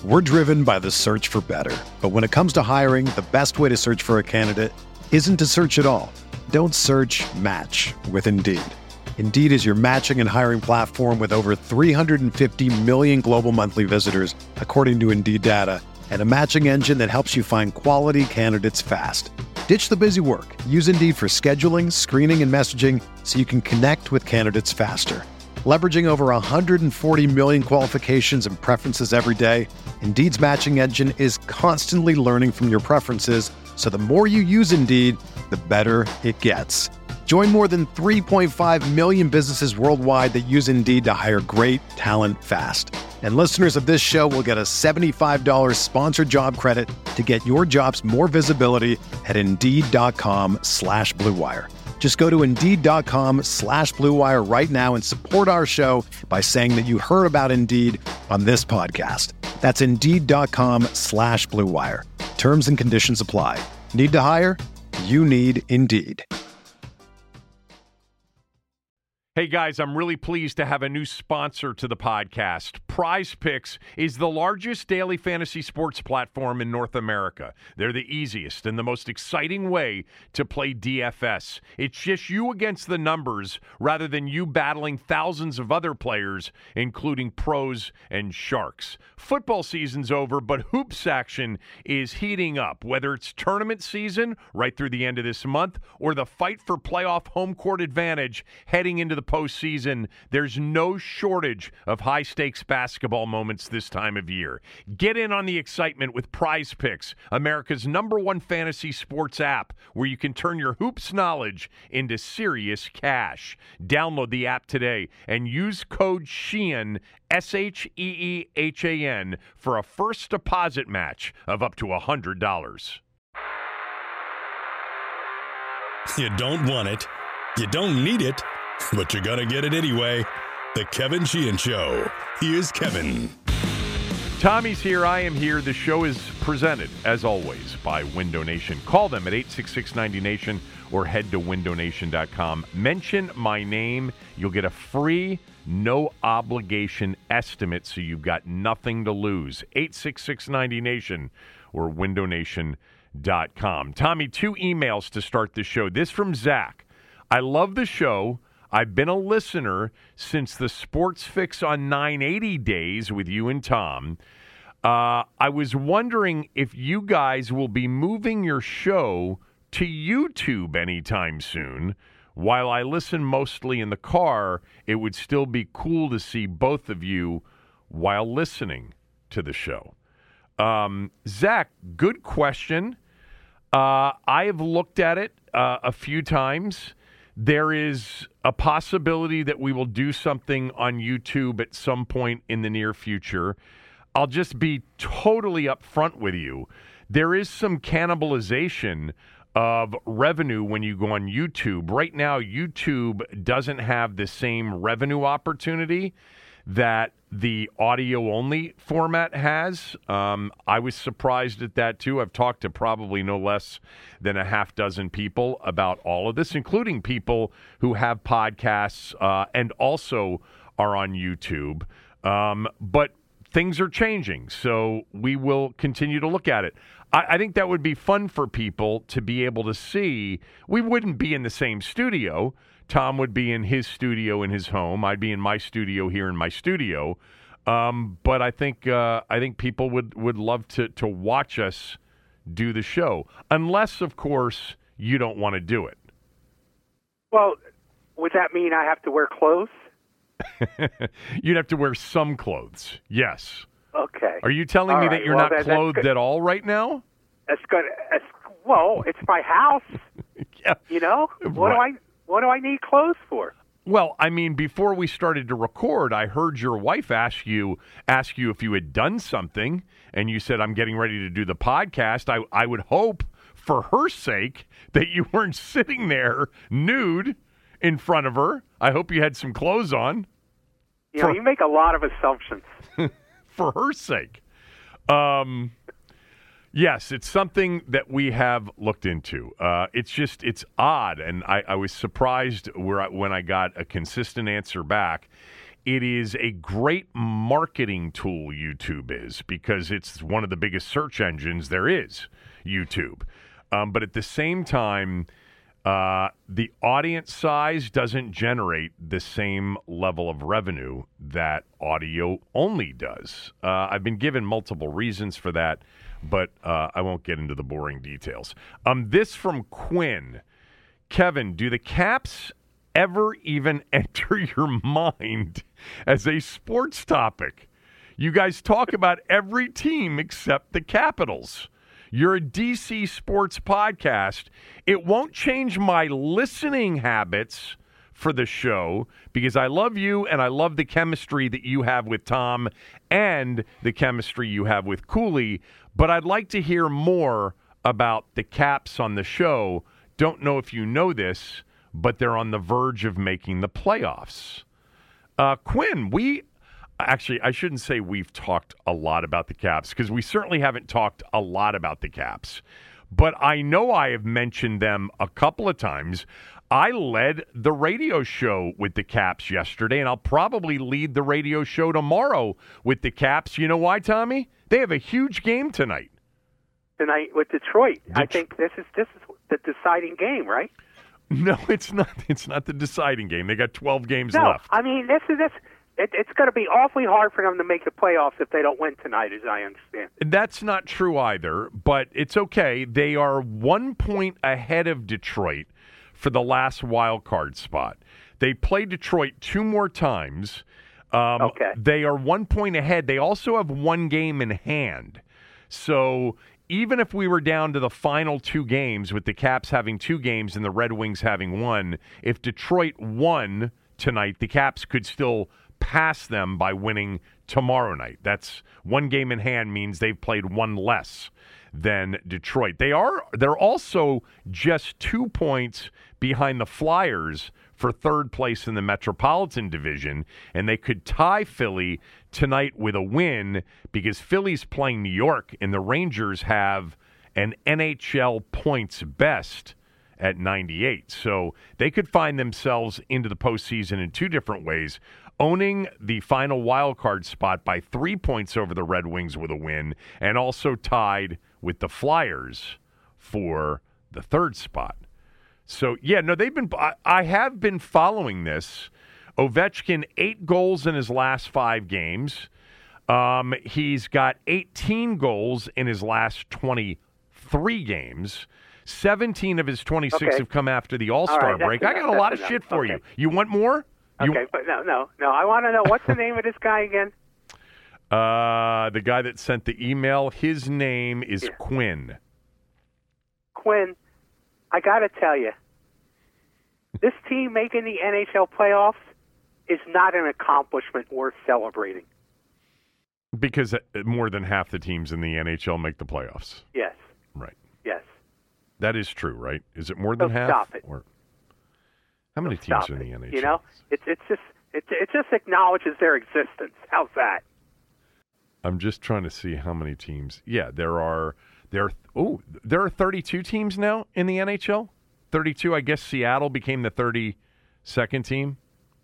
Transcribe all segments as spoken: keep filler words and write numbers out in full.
We're driven by the search for better. But when it comes to hiring, the best way to search for a candidate isn't to search at all. Don't search, match with Indeed. Indeed is your matching and hiring platform with over three hundred fifty million global monthly visitors, according to Indeed data, and a matching engine that helps you find quality candidates fast. Ditch the busy work. Use Indeed for scheduling, screening, and messaging so you can connect with candidates faster. Leveraging over one hundred forty million qualifications and preferences every day, Indeed's matching engine is constantly learning from your preferences, so the more you use Indeed, the better it gets. Join more than three point five million businesses worldwide that use Indeed to hire great talent fast. And listeners of this show will get a seventy-five dollars sponsored job credit to get your jobs more visibility at Indeed.com slash Blue Wire. Just go to Indeed.com slash Blue Wire right now and support our show by saying that you heard about Indeed on this podcast. That's Indeed.com slash Blue Wire. Terms and conditions apply. Need to hire? You need Indeed. Hey guys, I'm really pleased to have a new sponsor to the podcast. Prize Picks is the largest daily fantasy sports platform in North America. They're the easiest and the most exciting way to play D F S. It's just you against the numbers rather than you battling thousands of other players, including pros and sharks. Football season's over, but hoops action is heating up. Whether it's tournament season right through the end of this month or the fight for playoff home court advantage heading into the postseason, there's no shortage of high-stakes basketball moments this time of year. Get in on the excitement with Prize Picks, America's number one fantasy sports app, where you can turn your hoops knowledge into serious cash. Download the app today and use code SHEEHAN, S H E E H A N, for a first deposit match of up to one hundred dollars. You don't want it. You don't need it. But you're going to get it anyway. The Kevin Sheehan Show. Here's Kevin. Tommy's here. I am here. The show is presented, as always, by Window Nation. Call them at eight six six, ninety Nation or head to window nation dot com. Mention my name. You'll get a free, no-obligation estimate, so you've got nothing to lose. eight six six, ninety Nation or window nation dot com. Tommy, two emails to start the show. This from Zach. I love the show. I've been a listener since the Sports Fix on nine eighty days with you and Tom. Uh, I was wondering if you guys will be moving your show to YouTube anytime soon. While I listen mostly in the car, it would still be cool to see both of you while listening to the show. Um, Zach, good question. Uh, I have looked at it uh, a few times. There is a possibility that we will do something on YouTube at some point in the near future. I'll just be totally upfront with you. There is some cannibalization of revenue when you go on YouTube. Right now, YouTube doesn't have the same revenue opportunity that the audio-only format has. Um, I was surprised at that, too. I've talked to probably no less than a half dozen people about all of this, including people who have podcasts uh, and also are on YouTube. Um, but things are changing, so we will continue to look at it. I, I think that would be fun for people to be able to see. We wouldn't be in the same studio. Tom would be in his studio in his home. I'd be in my studio here in my studio. Um, but I think uh, I think people would, would love to, to watch us do the show. Unless, of course, you don't want to do it. Well, would that mean I have to wear clothes? You'd have to wear some clothes, yes. Okay. Are you telling all me right. that you're well, not that, clothed at all right now? That's good. That's, well, it's my house. Yeah. You know? What right. do I what do I need clothes for? Well, I mean, before we started to record, I heard your wife ask you ask you if you had done something, and you said, I'm getting ready to do the podcast. I, I would hope, for her sake, that you weren't sitting there nude in front of her. I hope you had some clothes on. You know, for, you make a lot of assumptions. For her sake. Um, yes, it's something that we have looked into. Uh, it's just, it's odd, and I, I was surprised where I, when I got a consistent answer back. it is a great marketing tool, YouTube is, because it's one of the biggest search engines there is, YouTube. Um, but at the same time, uh, the audience size doesn't generate the same level of revenue that audio only does. Uh, I've been given multiple reasons for that, but uh, I won't get into the boring details. Um, this from Quinn. Kevin, do the Caps ever even enter your mind as a sports topic? You guys talk about every team except the Capitals. You're a D C sports podcast. It won't change my listening habits for the show because I love you and I love the chemistry that you have with Tom and the chemistry you have with Cooley, but I'd like to hear more about the Caps on the show. Don't know if you know this, but they're on the verge of making the playoffs. Uh, Quinn, we actually, I shouldn't say we've talked a lot about the Caps because we certainly haven't talked a lot about the Caps. But I know I have mentioned them a couple of times. I led the radio show with the Caps yesterday, and I'll probably lead the radio show tomorrow with the Caps. You know why, Tommy? They have a huge game tonight. Tonight with Detroit. Det- I think this is this is the deciding game, right? No, it's not. It's not the deciding game. They got twelve games no, left. I mean, this is this. It, it's going to be awfully hard for them to make the playoffs if they don't win tonight, as I understand. That's not true either, but it's okay. They are one point ahead of Detroit for the last wild card spot. They play Detroit two more times. Um, okay. They are one point ahead. They also have one game in hand. So even if we were down to the final two games, with the Caps having two games and the Red Wings having one, if Detroit won tonight, the Caps could still pass them by winning tomorrow night. That's one game in hand means they've played one less than Detroit. They are they're also just two points behind the Flyers for third place in the Metropolitan Division, and they could tie Philly tonight with a win because Philly's playing New York, and the Rangers have an N H L points best at ninety-eight. So they could find themselves into the postseason in two different ways, owning the final wild card spot by three points over the Red Wings with a win, and also tied with the Flyers for the third spot. So, yeah, no, they've been. I, I have been following this. Ovechkin, eight goals in his last five games. Um, he's got eighteen goals in his last twenty-three games. seventeen of his twenty-six okay. have come after the All-Star right, break. enough, I got a lot of enough. shit for okay. you. You want more? You, Okay, but no, no, no. I want to know, what's the name of this guy again? Uh, the guy that sent the email, his name is Yeah. Quinn. Quinn, I got to tell you, this team making the N H L playoffs is not an accomplishment worth celebrating. Because more than half the teams in the N H L make the playoffs. Yes. Right. Yes. That is true, right? Is it more than So half? stop it. Or how many So teams stop are in it. the N H L? You know, it's it's just it it just acknowledges their existence. How's that? I'm just trying to see how many teams. Yeah, there are there. Oh, there are thirty-two teams now in the N H L. thirty-two. I guess Seattle became the thirty-second team.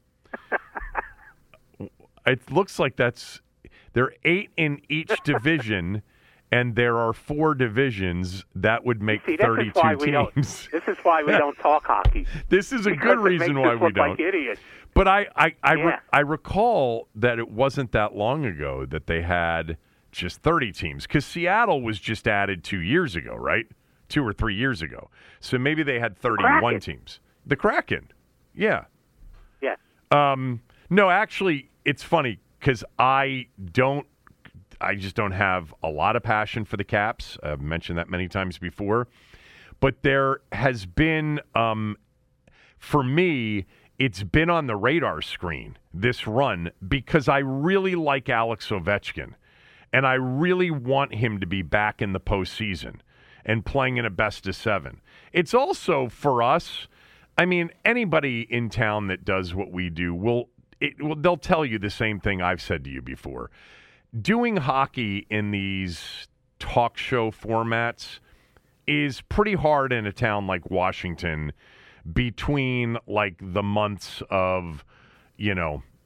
It looks like that's there are eight in each division, and there are four divisions. That would make See, this thirty-two is why we teams. don't, this is why we don't talk hockey. This is a Because good it reason makes why us we look don't. like idiots. But I, I, I, re- Yeah. I recall that it wasn't that long ago that they had just thirty teams because Seattle was just added two years ago, right? Two or three years ago. So maybe they had thirty-one Kraken. teams. The Kraken. Yeah. Yes. Um, no, actually, it's funny because I don't, I just don't have a lot of passion for the Caps. I've mentioned that many times before. But there has been, um, for me, it's been on the radar screen, this run, because I really like Alex Ovechkin. And I really want him to be back in the postseason and playing in a best of seven. It's also for us, I mean, anybody in town that does what we do will, it, will they'll tell you the same thing I've said to you before. Doing hockey in these talk show formats is pretty hard in a town like Washington between like the months of, you know,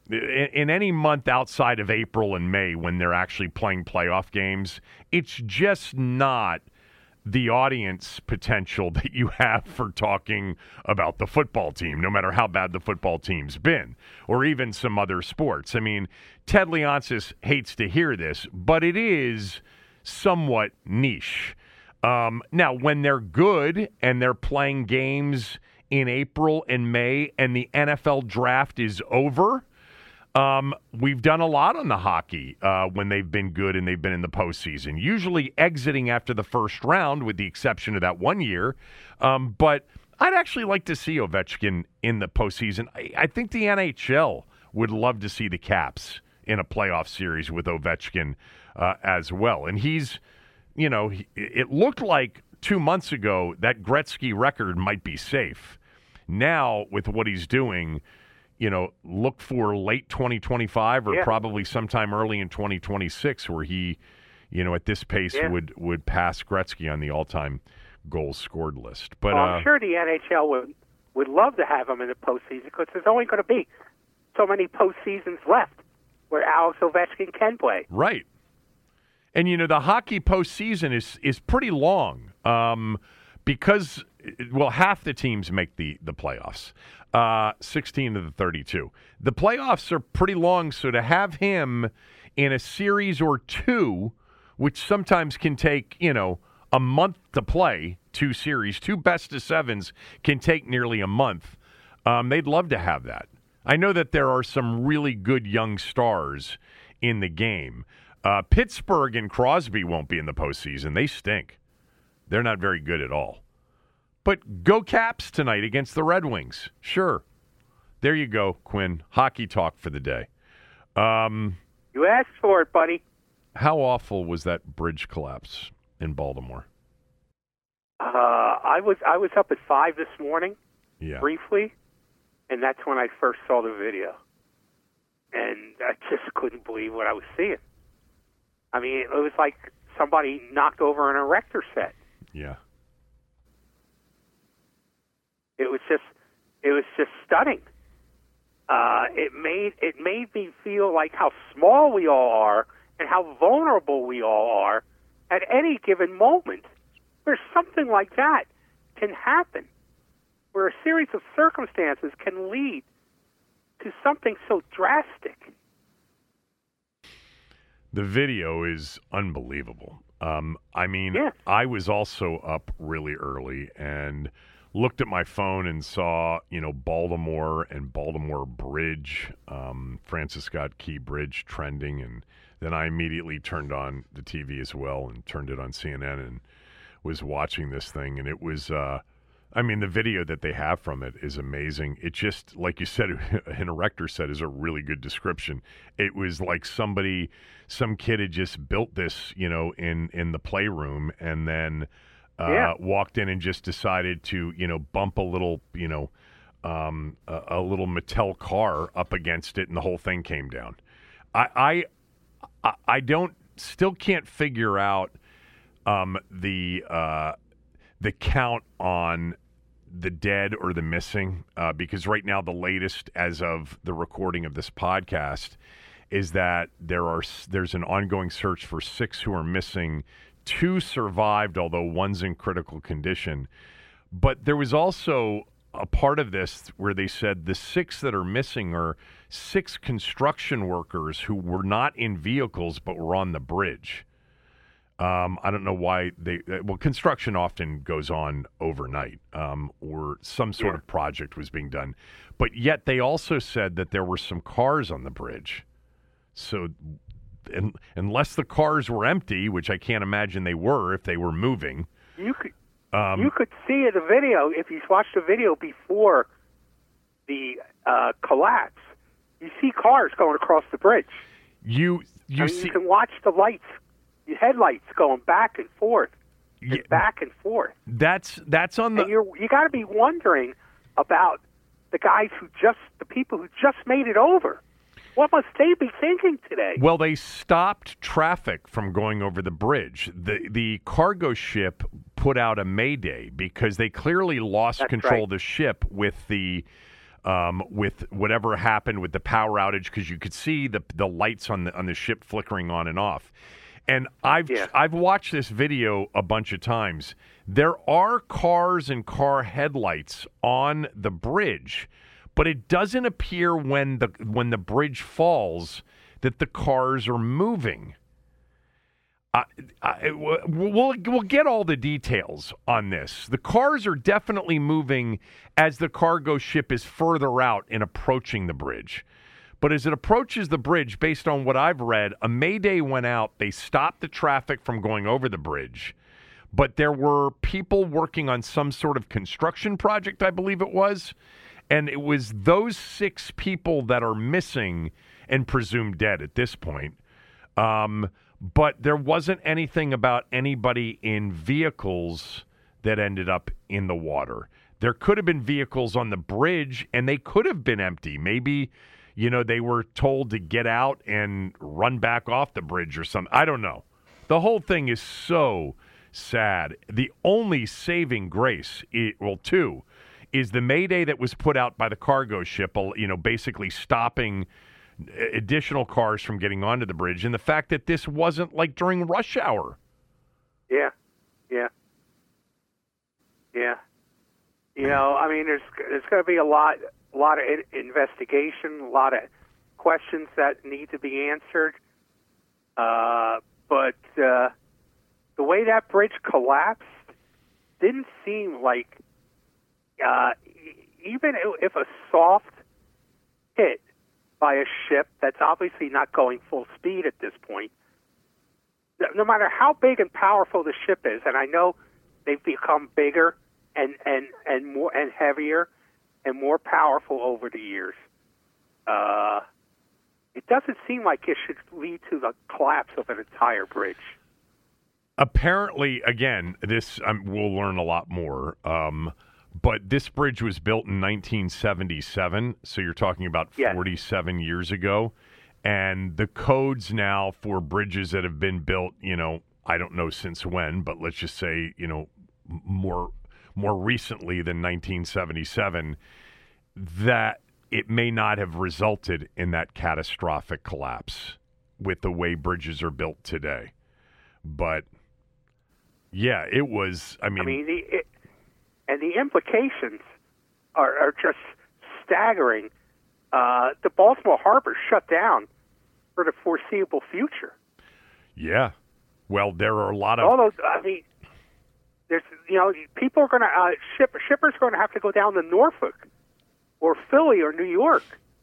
in, in any month outside of April and May when they're actually playing playoff games, it's just not the audience potential that you have for talking about the football team, no matter how bad the football team's been, or even some other sports. I mean, Ted Leonsis hates to hear this, but it is somewhat niche. Um, now, when they're good and they're playing games in April and May and the N F L draft is over, Um, we've done a lot on the hockey uh, when they've been good and they've been in the postseason, usually exiting after the first round with the exception of that one year. Um, but I'd actually like to see Ovechkin in the postseason. I, I think the N H L would love to see the Caps in a playoff series with Ovechkin uh, as well. And he's, you know, he, it looked like two months ago that Gretzky record might be safe. Now, with what he's doing, you know, look for late twenty twenty-five or yeah. probably sometime early in twenty twenty-six where he, you know, at this pace yeah. would, would pass Gretzky on the all-time goals scored list. But well, uh, I'm sure the N H L would, would love to have him in the postseason because there's only going to be so many postseasons left where Alex Ovechkin can play. Right. And, you know, the hockey postseason is, is pretty long um, because, well, half the teams make the, the playoffs. Uh, sixteen of the thirty-two. The playoffs are pretty long, so to have him in a series or two, which sometimes can take, you know, a month to play, two series, two best of sevens can take nearly a month. Um, they'd love to have that. I know that there are some really good young stars in the game. Uh, Pittsburgh and Crosby won't be in the postseason. They stink. They're not very good at all. But go Caps tonight against the Red Wings. Sure. There you go, Quinn. Hockey talk for the day. Um, you asked for it, buddy. How awful was that bridge collapse in Baltimore? Uh, I was I was up at five this morning, yeah. briefly, and that's when I first saw the video. And I just couldn't believe what I was seeing. I mean, it was like somebody knocked over an erector set. Yeah. It was just, it was just stunning. Uh, it made it made me feel like how small we all are and how vulnerable we all are at any given moment, where something like that can happen, where a series of circumstances can lead to something so drastic. The video is unbelievable. Um, I mean, yeah. I was also up really early and looked at my phone and saw, you know, Baltimore and Baltimore Bridge, um, Francis Scott Key Bridge trending. And then I immediately turned on the T V as well and turned it on C N N and was watching this thing. And it was, uh, I mean, the video that they have from it is amazing. It just, like you said, an erector set is a really good description. It was like somebody, some kid had just built this, you know, in, in the playroom and then Uh, yeah. walked in and just decided to, you know, bump a little, you know, um, a, a little Mattel car up against it, and the whole thing came down. I, I, I don't, still can't figure out um, the uh, the count on the dead or the missing, uh, because right now the latest, as of the recording of this podcast, is that there are there's an ongoing search for six who are missing. Two survived, although one's in critical condition. But there was also a part of this where they said the six that are missing are six construction workers who were not in vehicles but were on the bridge. Um, I don't know why they – well, construction often goes on overnight um, or some sort yeah. of project was being done. But yet they also said that there were some cars on the bridge. So – And, unless the cars were empty, which I can't imagine they were if they were moving. You could um, you could see the video if you watched the video before the uh, collapse. You see cars going across the bridge. You you I mean, see you can watch the lights, the headlights going back and forth, and yeah, back and forth. That's that's on the. And you're you got to be wondering about the guys who just the people who just made it over. What must they be thinking today? Well, they stopped traffic from going over the bridge. The the cargo ship put out a mayday because they clearly lost That's control right. of the ship with the um, with whatever happened with the power outage, because you could see the the lights on the on the ship flickering on and off. And I've Yeah. I've watched this video a bunch of times. There are cars and car headlights on the bridge, but it doesn't appear when the when the bridge falls that the cars are moving. Uh, I, we'll we'll get all the details on this. The cars are definitely moving as the cargo ship is further out and approaching the bridge. But as it approaches the bridge, based on what I've read, a mayday went out. They stopped the traffic from going over the bridge. But there were people working on some sort of construction project, I believe it was. And it was those six people that are missing and presumed dead at this point. Um, but there wasn't anything about anybody in vehicles that ended up in the water. There could have been vehicles on the bridge, and they could have been empty. Maybe, you know, they were told to get out and run back off the bridge or something. I don't know. The whole thing is so sad. The only saving grace, it, well, two, is the mayday that was put out by the cargo ship, you know, basically stopping additional cars from getting onto the bridge, and the fact that this wasn't like during rush hour. Yeah, yeah, yeah. You know, I mean, there's there's going to be a lot, a lot of investigation, a lot of questions that need to be answered. Uh, but uh, the way that bridge collapsed didn't seem like, uh, even if a soft hit by a ship that's obviously not going full speed at this point, no matter how big and powerful the ship is, and I know they've become bigger and, and, and more and heavier and more powerful over the years, uh, it doesn't seem like it should lead to the collapse of an entire bridge. Apparently, again, this um, we'll learn a lot more. Um, but this bridge was built in nineteen seventy-seven, so you're talking about Yes. forty-seven years ago. And the codes now for bridges that have been built, you know, I don't know since when, but let's just say, you know, more more recently than nineteen seventy-seven, that it may not have resulted in that catastrophic collapse with the way bridges are built today. But yeah, it was, I mean... I mean, the, it, and the implications are, are just staggering. Uh, the Baltimore Harbor shut down for the foreseeable future. Yeah. Well, there are a lot of... All those, I mean, there's, you know, people are going to, uh, ship, shippers are going to have to go down to Norfolk or Philly or New York,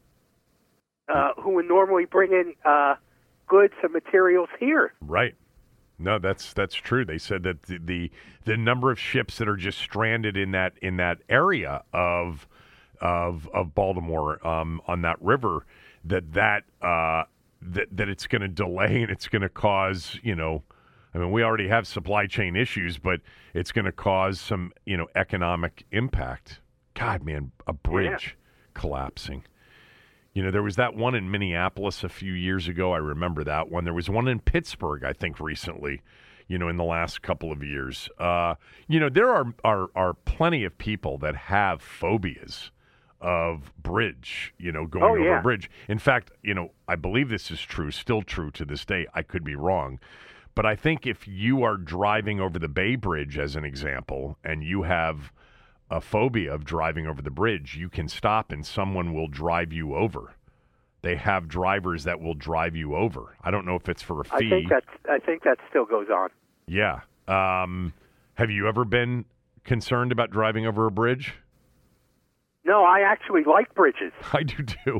uh, who would normally bring in uh, goods and materials here. Right. No, that's that's true. They said that the, the the number of ships that are just stranded in that in that area of of of Baltimore um, on that river, that that uh, that that it's going to delay and it's going to cause, you know, I mean, we already have supply chain issues, but it's going to cause some, you know, economic impact. God, man, a bridge yeah. collapsing. You know, there was that one in Minneapolis a few years ago. I remember that one. There was one in Pittsburgh, I think, recently, you know, in the last couple of years. Uh, you know, there are, are are plenty of people that have phobias of bridge, you know, going oh, over yeah. a bridge. In fact, you know, I believe this is true, still true to this day. I could be wrong. But I think if you are driving over the Bay Bridge, as an example, and you have a phobia of driving over the bridge, you can stop and someone will drive you over. They have drivers that will drive you over. I don't know if it's for a fee. I think that I think that still goes on. Yeah. Um, have you ever been concerned about driving over a bridge? No, I actually like bridges. I do too.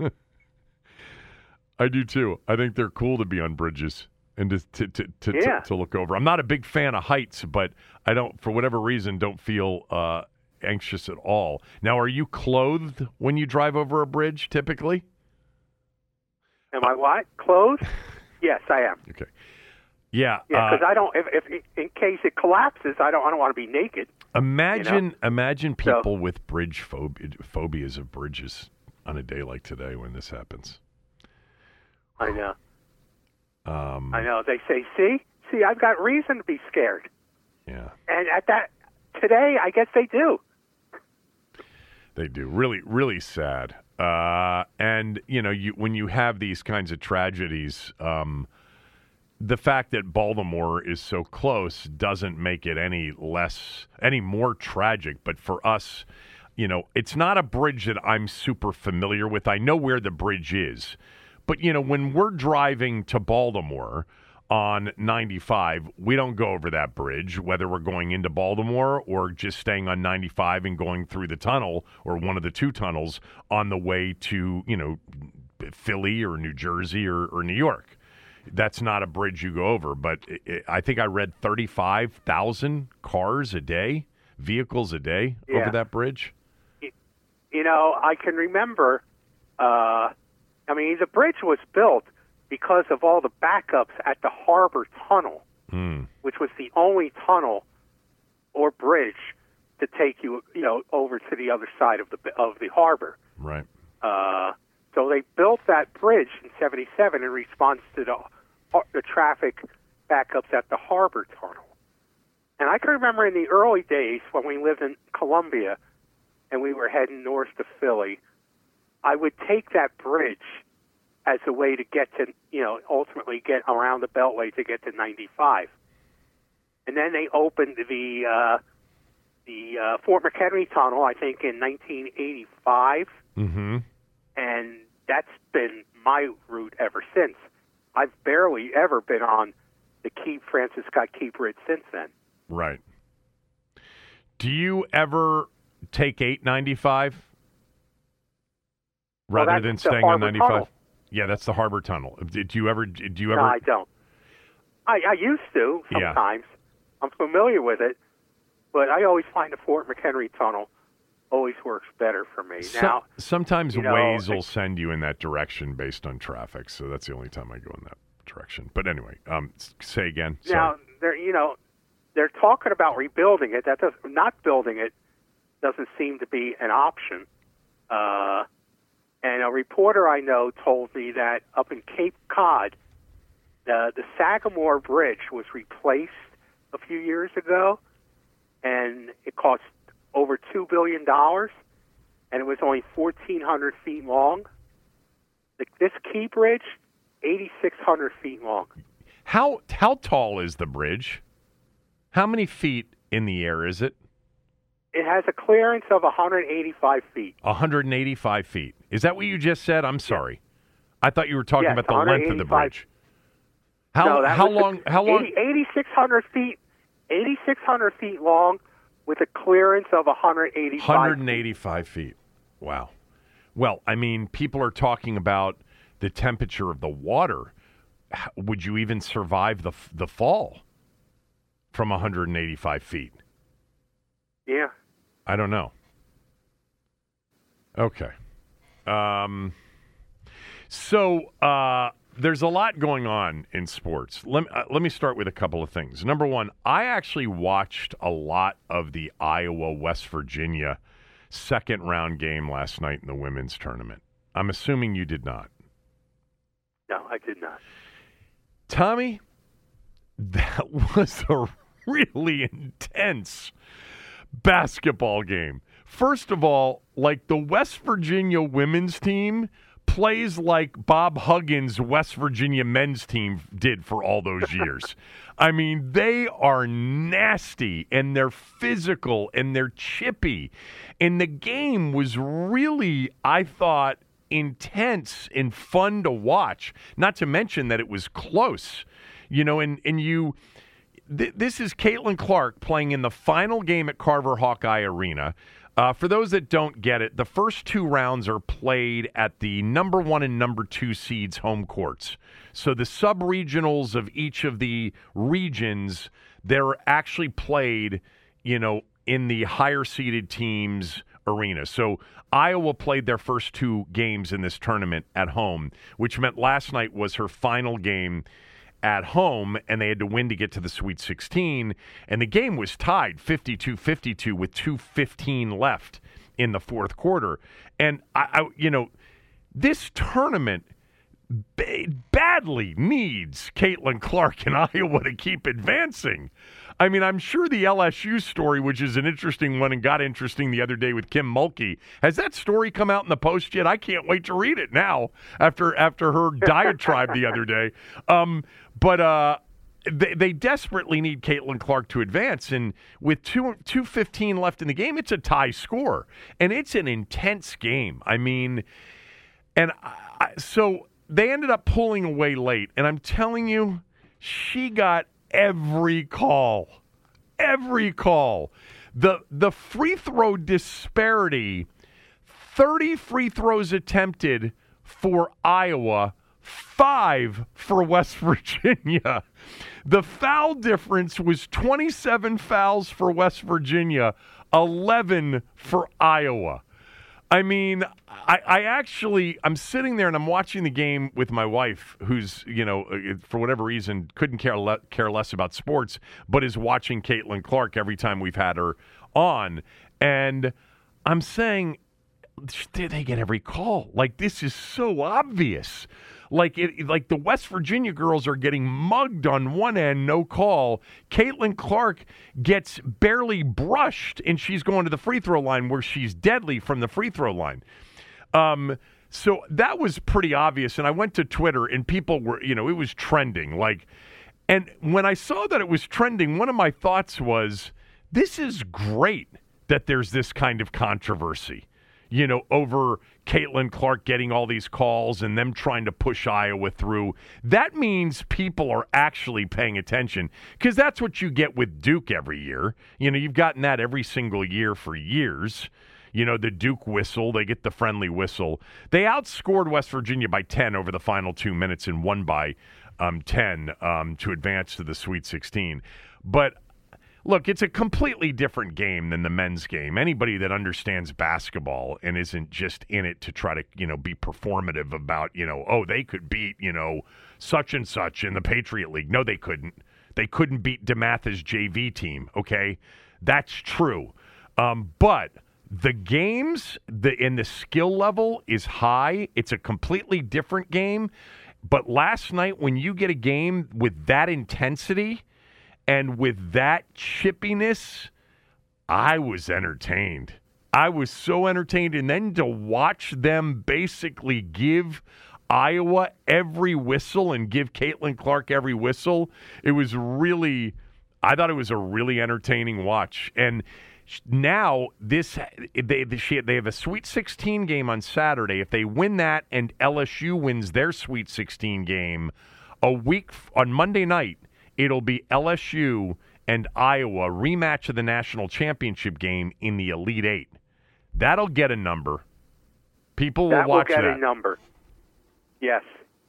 I do too. I think they're cool to be on bridges and to to to, to, yeah. to, to look over. I'm not a big fan of heights, but I don't, for whatever reason, don't feel uh, anxious at all. Now, are you clothed when you drive over a bridge typically? Am I what? Clothed? Yes, I am. Okay. Yeah. Yeah, because uh, I don't. If, if in case it collapses, I don't. I don't want to be naked. Imagine, you know? imagine people So, with bridge phobia, phobias of bridges on a day like today when this happens. I know. Um, I know. They say, "See, see, I've got reason to be scared." Yeah. And at that today, I guess they do. They do. Really, really sad. Uh, and, you know, you when you have these kinds of tragedies, um, the fact that Baltimore is so close doesn't make it any less, any more tragic. But for us, you know, it's not a bridge that I'm super familiar with. I know where the bridge is. But, you know, when we're driving to Baltimore on ninety-five, we don't go over that bridge, whether we're going into Baltimore or just staying on ninety-five and going through the tunnel or one of the two tunnels on the way to, you know, Philly or New Jersey or, or New York. That's not a bridge you go over. But it, it, I think I read thirty-five thousand cars a day, vehicles a day yeah. over that bridge. You know, I can remember, uh, I mean, the bridge was built because of all the backups at the Harbor Tunnel, mm. which was the only tunnel or bridge to take you, you know, over to the other side of the of the harbor. Right. Uh, so they built that bridge in seventy-seven in response to the the traffic backups at the Harbor Tunnel. And I can remember in the early days when we lived in Columbia and we were heading north to Philly, I would take that bridge as a way to get to, you know, ultimately get around the Beltway to get to ninety-five. And then they opened the uh, the uh, Fort McHenry Tunnel, I think, in nineteen eighty-five. Mm-hmm. And that's been my route ever since. I've barely ever been on the Keep Francis Scott Key Bridge since then. Right. Do you ever take eight ninety-five rather well, than staying on ninety-five? Tunnel. Yeah, that's the Harbor Tunnel. Did you ever? Did you ever? No, I don't. I, I used to sometimes. Yeah. I'm familiar with it, but I always find the Fort McHenry Tunnel always works better for me. So, now, sometimes you know, Waze will send you in that direction based on traffic, so that's the only time I go in that direction. But anyway, um, say again. Sorry. Now, they're you know they're talking about rebuilding it. That does not building it doesn't seem to be an option. Uh, and a reporter I know told me that up in Cape Cod, the the Sagamore Bridge was replaced a few years ago, and it cost over two billion dollars, and it was only fourteen hundred feet long. The, this Key Bridge, eighty-six hundred feet long. How how tall is the bridge? How many feet in the air is it? It has a clearance of one hundred eighty-five feet. one hundred eighty-five feet. Is that what you just said? I'm sorry. I thought you were talking yes, about the length of the bridge. How, no, that how was long? How long? eighty-six hundred feet. eighty-six hundred feet long, with a clearance of one hundred eighty-five. one hundred eighty-five feet. feet. Wow. Well, I mean, people are talking about the temperature of the water. Would you even survive the the fall from one hundred eighty-five feet? Yeah. I don't know. Okay. Um, so uh, there's a lot going on in sports. Let, uh, let me start with a couple of things. Number one, I actually watched a lot of the Iowa-West Virginia second round game last night in the women's tournament. I'm assuming you did not. No, I did not. Tommy, that was a really intense basketball game. First of all, like the West Virginia women's team plays like Bob Huggins' West Virginia men's team did for all those years. I mean, they are nasty and they're physical and they're chippy. And the game was really, I thought, intense and fun to watch. Not to mention that it was close. You know, and, and you... This is Caitlin Clark playing in the final game at Carver Hawkeye Arena. Uh, for those that don't get it, the first two rounds are played at the number one and number two seeds home courts. So the sub-regionals of each of the regions, they're actually played, you know, in the higher-seeded teams' arena. So Iowa played their first two games in this tournament at home, which meant last night was her final game at home, and they had to win to get to the Sweet sixteen, and the game was tied fifty-two fifty-two with two fifteen left in the fourth quarter. And, I, I you know, this tournament, b- badly needs Caitlin Clark in Iowa to keep advancing. I mean, I'm sure the L S U story, which is an interesting one and got interesting the other day with Kim Mulkey, has that story come out in the Post yet? I can't wait to read it now after after her diatribe the other day. Um, but uh, they, they desperately need Caitlin Clark to advance, and with two two fifteen left in the game, it's a tie score, and it's an intense game. I mean, and I, so they ended up pulling away late, and I'm telling you, she got every call. Every call. The the free throw disparity, thirty free throws attempted for Iowa, five for West Virginia. The foul difference was twenty-seven fouls for West Virginia, eleven for Iowa. I mean, I, I actually, I'm sitting there and I'm watching the game with my wife, who's, you know, for whatever reason, couldn't care, le- care less about sports, but is watching Caitlin Clark every time we've had her on. And I'm saying, did they get every call? Like, this is so obvious. Like it, like the West Virginia girls are getting mugged on one end, no call. Caitlin Clark gets barely brushed, and she's going to the free throw line where she's deadly from the free throw line. Um, so that was pretty obvious. And I went to Twitter, and people were, you know, it was trending. Like, and when I saw that it was trending, one of my thoughts was, this is great that there's this kind of controversy, you know, over Caitlin Clark getting all these calls and them trying to push Iowa through. That means people are actually paying attention, because that's what you get with Duke every year. You know, you've gotten that every single year for years. You know, the Duke whistle, they get the friendly whistle. They outscored West Virginia by ten over the final two minutes and won by um, ten um, to advance to the Sweet sixteen. But look, it's a completely different game than the men's game. Anybody that understands basketball and isn't just in it to try to, you know, be performative about, you know, oh, they could beat, you know, such and such in the Patriot League. No, they couldn't. They couldn't beat DeMatha's J V team, okay? That's true. Um, but the games the in the skill level is high. It's a completely different game. But last night, when you get a game with that intensity and with that chippiness, I was entertained. I was so entertained. And then to watch them basically give Iowa every whistle and give Caitlin Clark every whistle, it was really, I thought it was a really entertaining watch. And now this they they have a Sweet sixteen game on Saturday. If they win that and L S U wins their Sweet sixteen game, a week on Monday night, it'll be L S U and Iowa, rematch of the national championship game in the Elite Eight. That'll get a number. People will that watch that. That will that. get a number. Yes.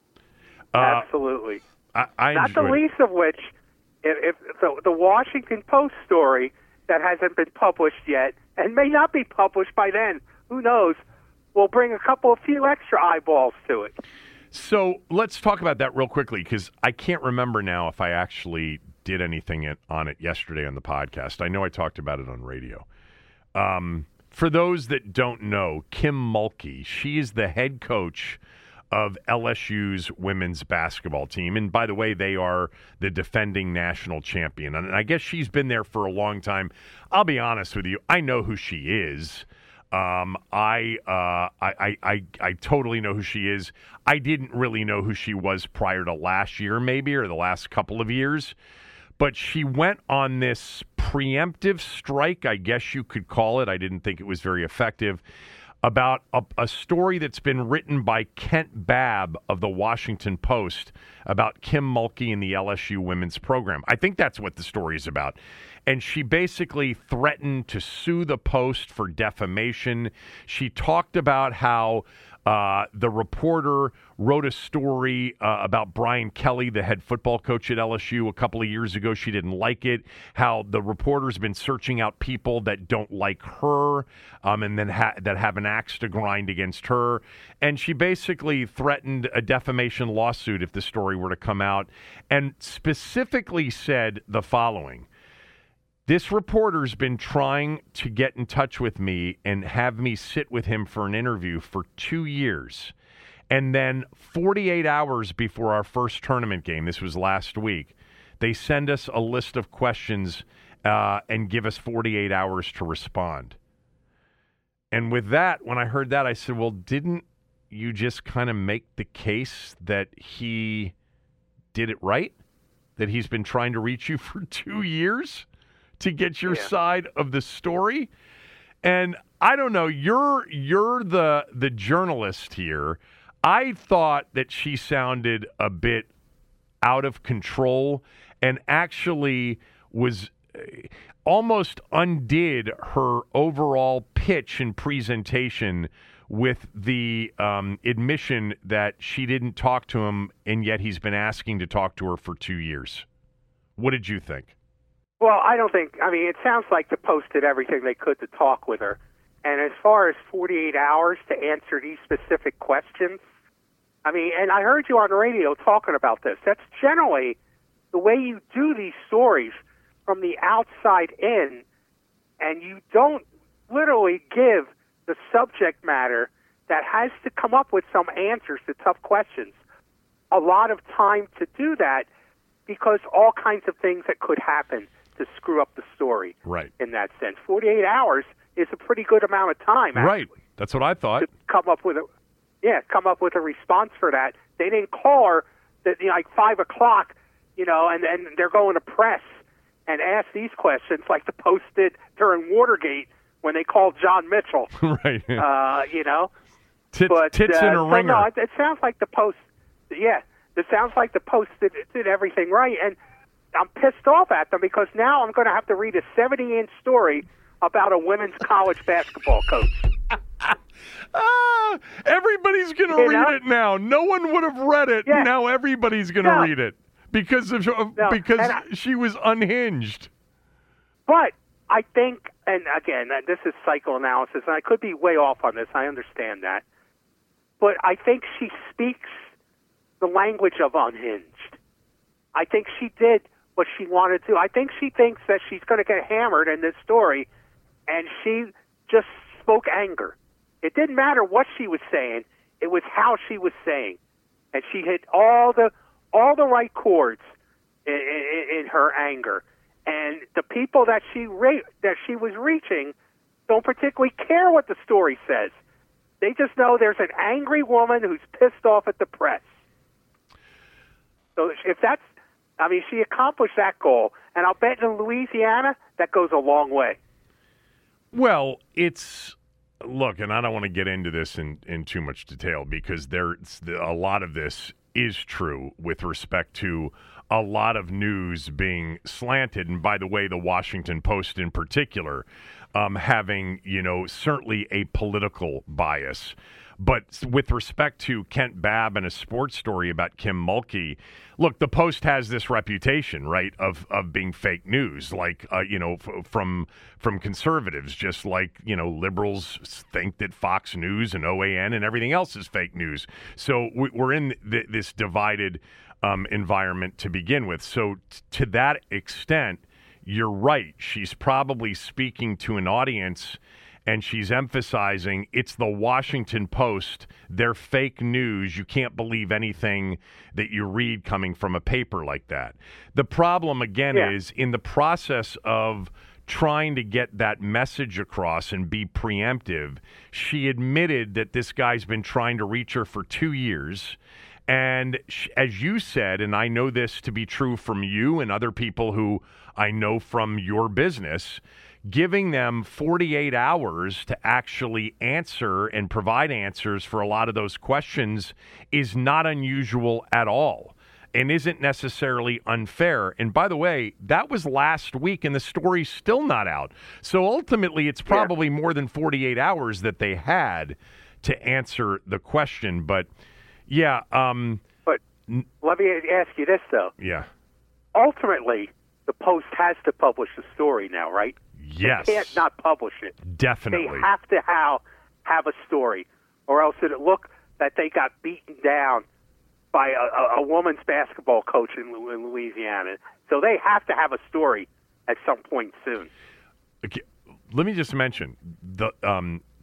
Uh, Absolutely. I, I Not the enjoyed it. least of which, if, if the, the Washington Post story that hasn't been published yet, and may not be published by then, who knows, will bring a couple of few extra eyeballs to it. So let's talk about that real quickly, because I can't remember now if I actually did anything it, on it yesterday on the podcast. I know I talked about it on radio. Um, for those that don't know, Kim Mulkey, she is the head coach of L S U's women's basketball team. And by the way, they are the defending national champion. And I guess she's been there for a long time. I'll be honest with you, I know who she is. Um, I, uh, I, I, I, I totally know who she is. I didn't really know who she was prior to last year, maybe, or the last couple of years. But she went on this preemptive strike, I guess you could call it. I didn't think it was very effective. About a, a story that's been written by Kent Babb of the Washington Post about Kim Mulkey and the L S U women's program. I think that's what the story is about. And she basically threatened to sue the Post for defamation. She talked about how uh, the reporter wrote a story uh, about Brian Kelly, the head football coach at L S U, a couple of years ago. She didn't like it. How the reporter's been searching out people that don't like her um, and then ha- that have an axe to grind against her. And she basically threatened a defamation lawsuit if the story were to come out, and specifically said the following. This reporter's been trying to get in touch with me and have me sit with him for an interview for two years. And then forty-eight hours before our first tournament game, this was last week, they send us a list of questions uh, and give us forty-eight hours to respond. And with that, when I heard that, I said, well, didn't you just kind of make the case that he did it right? That he's been trying to reach you for two years to get your yeah. side of the story? And I don't know, you're you're the the journalist here. I thought that she sounded a bit out of control and actually was almost undid her overall pitch and presentation with the um, admission that she didn't talk to him, and yet he's been asking to talk to her for two years. What did you think? Well, I don't think, I mean, it sounds like the Post did everything they could to talk with her. And as far as forty-eight hours to answer these specific questions, I mean, and I heard you on the radio talking about this. That's generally the way you do these stories from the outside in, and you don't literally give the subject matter that has to come up with some answers to tough questions a lot of time to do that, because all kinds of things that could happen to screw up the story. Right. In that sense, forty-eight hours is a pretty good amount of time. Actually, right. That's what I thought. To come up with a, yeah, come up with a response for that. They didn't call her at you know, like five o'clock, you know, and and they're going to press and ask these questions like the Post did during Watergate when they called John Mitchell. Right. Uh, you know. Tits, but, tits uh, in a so ringer. No, it, it sounds like the Post. Yeah, it sounds like the Post did, did everything right, and I'm pissed off at them because now I'm going to have to read a seventy-inch story about a women's college basketball coach. ah, everybody's going to You read know? it now. No one would have read it. Yeah. Now everybody's going to No. read it because of No. because And I- she was unhinged. But I think, and again, this is psychoanalysis, and I could be way off on this. I understand that. But I think she speaks the language of unhinged. I think she did what she wanted to. I think she thinks that she's going to get hammered in this story, and she just spoke anger. It didn't matter what she was saying. It was how she was saying. And she hit all the all the right chords in, in, in her anger. And the people that she re- that she was reaching don't particularly care what the story says. They just know there's an angry woman who's pissed off at the press. So if that's, I mean, she accomplished that goal. And I'll bet in Louisiana, that goes a long way. Well, it's look, and I don't want to get into this in, in too much detail because there's a lot of this is true with respect to a lot of news being slanted. And by the way, the Washington Post in particular, um, having, you know, certainly a political bias. But with respect to Kent Babb and a sports story about Kim Mulkey, look, the Post has this reputation, right, of of being fake news, like, uh, you know, f- from from conservatives, just like, you know, liberals think that Fox News and O A N and everything else is fake news. So we, we're in th- this divided um, environment to begin with. So t- to that extent, you're right. She's probably speaking to an audience, and she's emphasizing it's the Washington Post. They're fake news. You can't believe anything that you read coming from a paper like that. The problem, again, Yeah. is in the process of trying to get that message across and be preemptive, she admitted that this guy's been trying to reach her for two years. And sh- as you said, and I know this to be true from you and other people who I know from your business, giving them forty-eight hours to actually answer and provide answers for a lot of those questions is not unusual at all and isn't necessarily unfair. And by the way, that was last week and the story's still not out. So ultimately, it's probably more than forty-eight hours that they had to answer the question. But yeah. Um, But let me ask you this, though. yeah. Ultimately, the Post has to publish the story now, right? Yes. They can't not publish it. Definitely. They have to have, have a story, or else it'll look that they got beaten down by a, a, a woman's basketball coach in, in Louisiana. So they have to have a story at some point soon. Okay, let me just mention the um,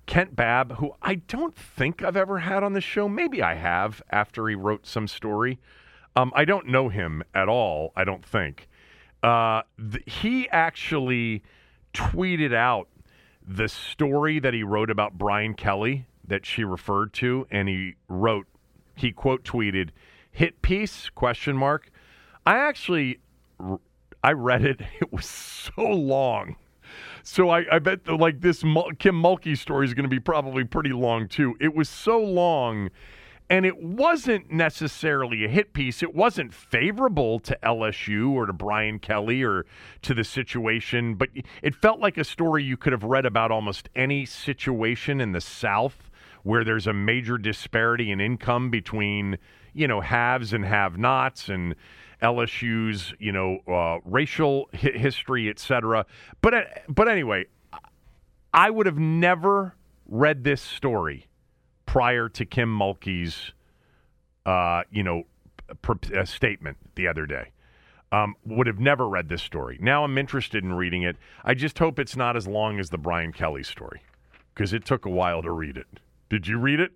Kent Babb, who I don't think I've ever had on the show. Maybe I have after he wrote some story. Um, I don't know him at all, I don't think. Uh, th- he actually tweeted out the story that he wrote about Brian Kelly that she referred to, and he wrote, he quote tweeted, "Hit piece, question mark." I actually, I read it. It was so long. So I, I bet the, like this Mul- Kim Mulkey story is going to be probably pretty long too. It was so long, and it wasn't necessarily a hit piece. It wasn't favorable to L S U or to Brian Kelly or to the situation, but it felt like a story you could have read about almost any situation in the South where there's a major disparity in income between, you know, haves and have-nots, and L S U's, you know, uh, racial hi- history, et cetera. But, uh, but anyway, I would have never read this story prior to Kim Mulkey's, uh, you know, pr- uh, statement the other day. Um, would have never read this story. Now I'm interested in reading it. I just hope it's not as long as the Brian Kelly story, because it took a while to read it. Did you read it?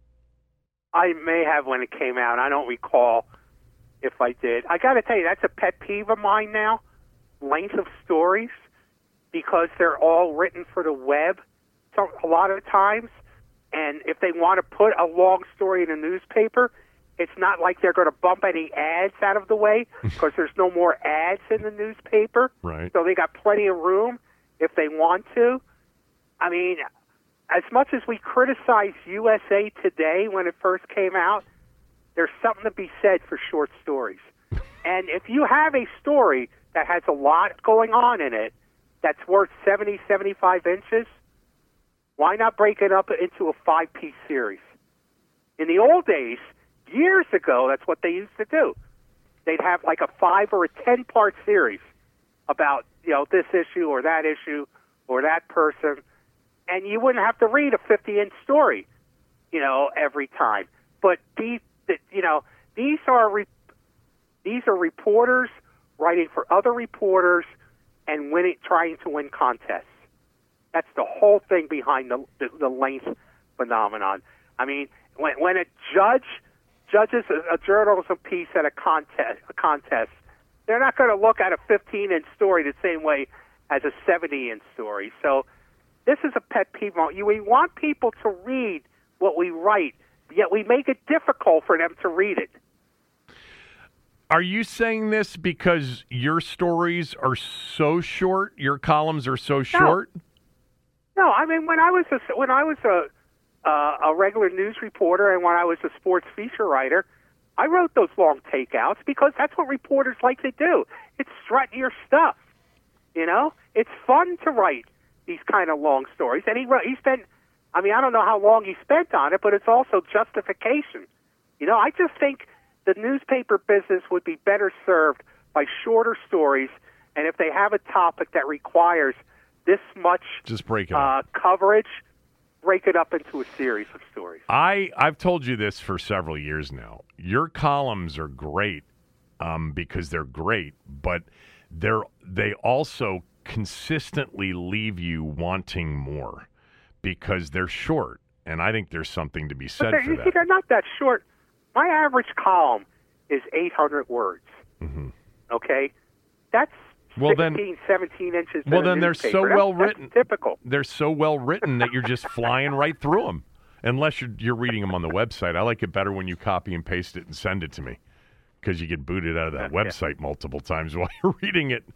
I may have when it came out. I don't recall if I did. I got to tell you, that's a pet peeve of mine now, length of stories, because they're all written for the web so a lot of times. And if they want to put a long story in a newspaper, it's not like they're going to bump any ads out of the way, because there's no more ads in the newspaper. Right. So they got plenty of room if they want to. I mean, as much as we criticize U S A Today when it first came out, there's something to be said for short stories. And if you have a story that has a lot going on in it that's worth seventy, seventy-five inches, why not break it up into a five-piece series? In the old days, years ago, that's what they used to do. They'd have like a five or a ten-part series about, you know, this issue or that issue or that person, and you wouldn't have to read a fifty-inch story, you know, every time. But these, you know, these are re- these are reporters writing for other reporters and winning, trying to win contests. That's the whole thing behind the the, the length phenomenon. I mean, when when a judge judges a, a journalism piece at a contest, a contest, they're not going to look at a fifteen-inch story the same way as a seventy-inch story. So this is a pet peeve. We want people to read what we write, yet we make it difficult for them to read it. Are you saying this because your stories are so short? Your columns are so short? No, no I mean when I was a, when I was a uh, a regular news reporter and when I was a sports feature writer, I wrote those long takeouts because that's what reporters like to do. It's strut your stuff, you know. It's fun to write these kind of long stories, and he wrote, he spent. I mean, I don't know how long he spent on it, but it's also justification. You know, I just think the newspaper business would be better served by shorter stories, and if they have a topic that requires this much just break it uh, up. coverage, break it up into a series of stories. I, I've told you this for several years now. Your columns are great um, because they're great, but they're they also consistently leave you wanting more because they're short, and I think there's something to be said for you that. See, they're not that short. My average column is eight hundred words. Mm-hmm. Okay? That's well, sixteen, then, seventeen inches Well, in a then they're newspaper. so That's, well that's written. typical. They're so well written that you're just flying right through them, unless you're, you're reading them on the website. I like it better when you copy and paste it and send it to me because you get booted out of that Yeah. website multiple times while you're reading it.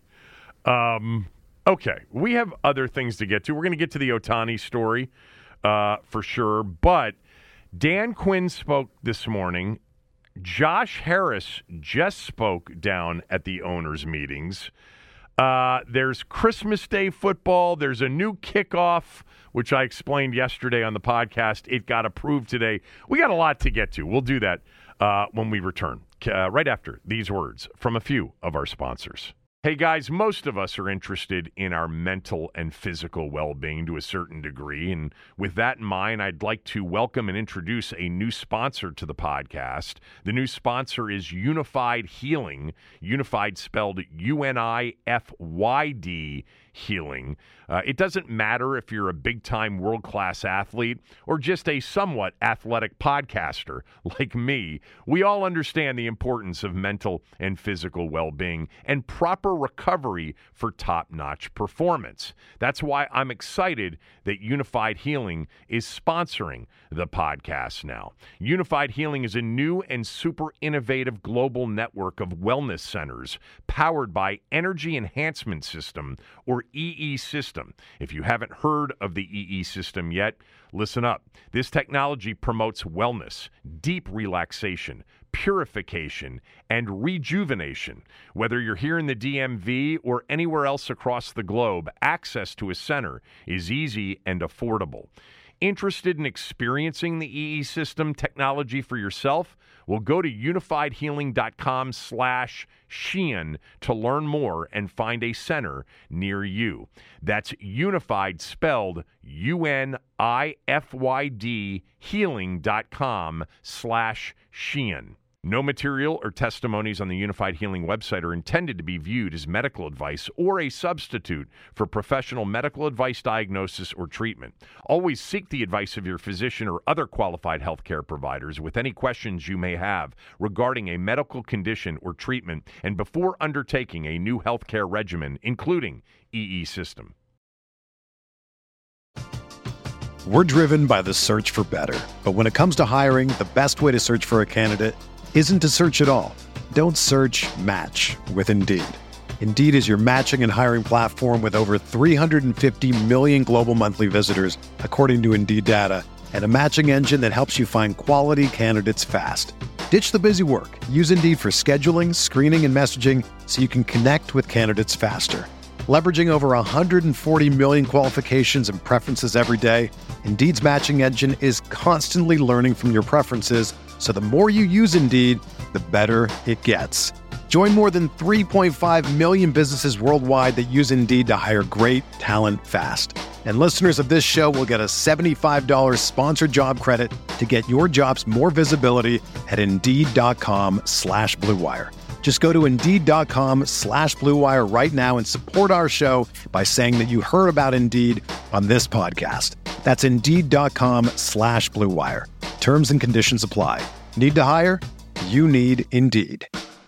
Um, okay, we have other things to get to. We're going to get to the Ohtani story uh, for sure, but Dan Quinn spoke this morning. Josh Harris just spoke down at the owners' meetings. Uh, there's Christmas Day football. There's a new kickoff, which I explained yesterday on the podcast. It got approved today. We got a lot to get to. We'll do that uh, when we return, uh, right after these words from a few of our sponsors. Hey, guys, most of us are interested in our mental and physical well-being to a certain degree. And with that in mind, I'd like to welcome and introduce a new sponsor to the podcast. The new sponsor is Unified Healing, Unified spelled U N I F Y D, healing. Uh, it doesn't matter if you're a big-time world-class athlete or just a somewhat athletic podcaster like me. We all understand the importance of mental and physical well-being and proper recovery for top-notch performance. That's why I'm excited that Unified Healing is sponsoring the podcast now. Unified Healing is a new and super innovative global network of wellness centers powered by Energy Enhancement System, or E E System. If you haven't heard of the E E System yet, listen up. This technology promotes wellness, deep relaxation, purification, and rejuvenation. Whether you're here in the D M V or anywhere else across the globe, access to a center is easy and affordable. Interested in experiencing the E E System technology for yourself? Well, go to unifiedhealing.com slash Sheehan to learn more and find a center near you. That's Unified, spelled U N I F Y D, healing.com slash Sheehan. No material or testimonies on the Unified Healing website are intended to be viewed as medical advice or a substitute for professional medical advice, diagnosis, or treatment. Always seek the advice of your physician or other qualified healthcare providers with any questions you may have regarding a medical condition or treatment and before undertaking a new healthcare regimen, including E E System. We're driven by the search for better. But when it comes to hiring, the best way to search for a candidate isn't to search at all. Don't search, match with Indeed. Indeed is your matching and hiring platform with over three hundred fifty million global monthly visitors, according to Indeed data, and a matching engine that helps you find quality candidates fast. Ditch the busy work. Use Indeed for scheduling, screening, and messaging so you can connect with candidates faster. Leveraging over one hundred forty million qualifications and preferences every day, Indeed's matching engine is constantly learning from your preferences, so the more you use Indeed, the better it gets. Join more than three point five million businesses worldwide that use Indeed to hire great talent fast. And listeners of this show will get a seventy-five dollars sponsored job credit to get your jobs more visibility at Indeed.com slash Blue Wire. Just go to Indeed.com slash Blue Wire right now and support our show by saying that you heard about Indeed on this podcast. That's Indeed.com slash Blue Wire. Terms and conditions apply. Need to hire? You need Indeed.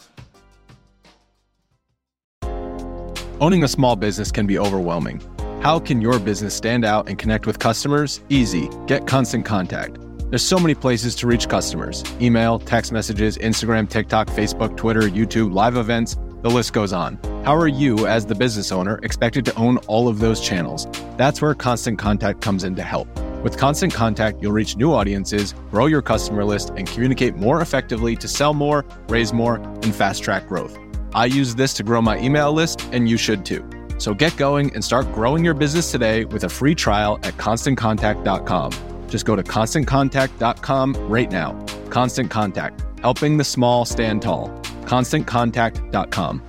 Owning a small business can be overwhelming. How can your business stand out and connect with customers? Easy. Get Constant Contact. There's so many places to reach customers. Email, text messages, Instagram, TikTok, Facebook, Twitter, YouTube, live events, the list goes on. How are you, as the business owner, expected to own all of those channels? That's where Constant Contact comes in to help. With Constant Contact, you'll reach new audiences, grow your customer list, and communicate more effectively to sell more, raise more, and fast-track growth. I use this to grow my email list, and you should too. So get going and start growing your business today with a free trial at constant contact dot com. Just go to constant contact dot com right now. Constant Contact, helping the small stand tall. constant contact dot com.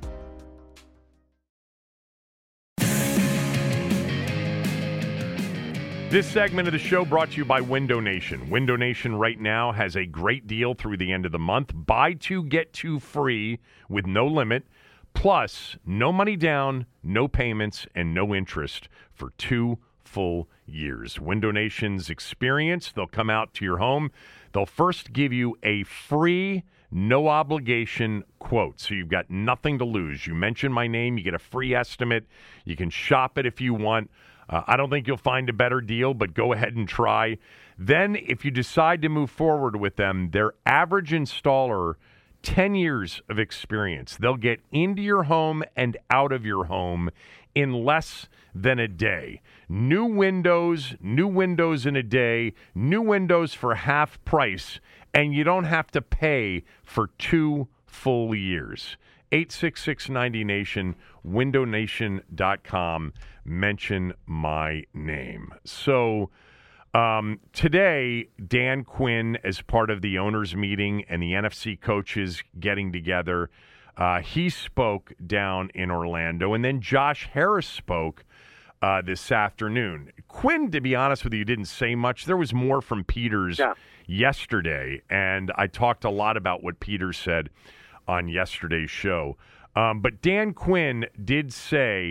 This segment of the show brought to you by Window Nation. Window Nation right now has a great deal through the end of the month. Buy two, get two free with no limit. Plus, no money down, no payments, and no interest for two full years. Window Nation's experience, they'll come out to your home. They'll first give you a free, no obligation quote. So you've got nothing to lose. You mention my name, you get a free estimate. You can shop it if you want. Uh, I don't think you'll find a better deal, but go ahead and try. Then if you decide to move forward with them, their average installer, ten years of experience. They'll get into your home and out of your home in less than a day. New windows, new windows in a day, new windows for half price, and you don't have to pay for two full years. eight six six ninety Nation, window nation dot com. Mention my name. So um, today, Dan Quinn, as part of the owners' meeting and the N F C coaches getting together, uh, he spoke down in Orlando. And then Josh Harris spoke uh, this afternoon. Quinn, to be honest with you, didn't say much. There was more from Peters yeah. yesterday, and I talked a lot about what Peters said on yesterday's show. Um, but Dan Quinn did say,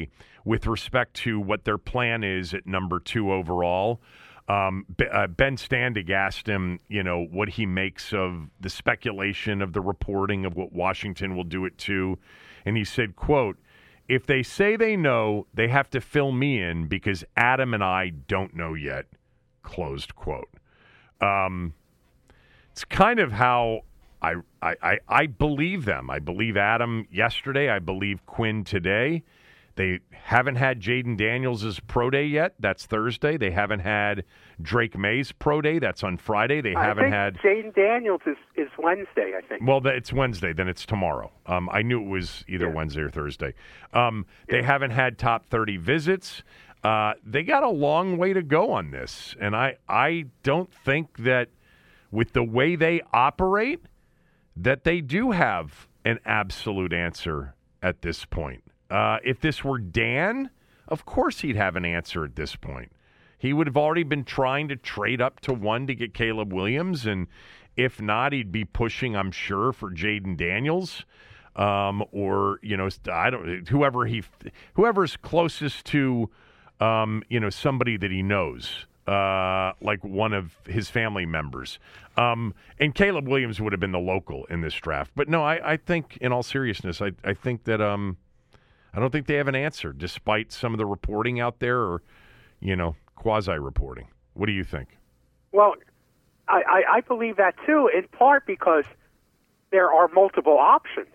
with respect to what their plan is at number two overall. Um, B- uh, Ben Standig asked him, you know, what he makes of the speculation of the reporting of what Washington will do at two. And he said, quote, "If they say they know, they have to fill me in because Adam and I don't know yet," closed quote. Um, it's kind of how I, I, I, I believe them. I believe Adam yesterday. I believe Quinn today. They haven't had Jaden Daniels' pro day yet. That's Thursday. They haven't had Drake May's pro day. That's on Friday. They I haven't think had Jaden Daniels is, is Wednesday, I think. Well, it's Wednesday. Then it's tomorrow. Um, I knew it was either yeah. Wednesday or Thursday. Um, yeah. They haven't had top thirty visits. Uh, they got a long way to go on this, and I I don't think that with the way they operate that they do have an absolute answer at this point. Uh, if this were Dan, of course he'd have an answer at this point. He would have already been trying to trade up to one to get Caleb Williams, and if not, he'd be pushing, I'm sure, for Jaden Daniels, um, or you know, I don't, whoever he, whoever's closest to, um, you know, somebody that he knows, uh, like one of his family members. Um, and Caleb Williams would have been the local in this draft. But no, I, I think, in all seriousness, I, I think that. Um, I don't think they have an answer, despite some of the reporting out there or, you know, quasi-reporting. What do you think? Well, I, I, I believe that, too, in part because there are multiple options.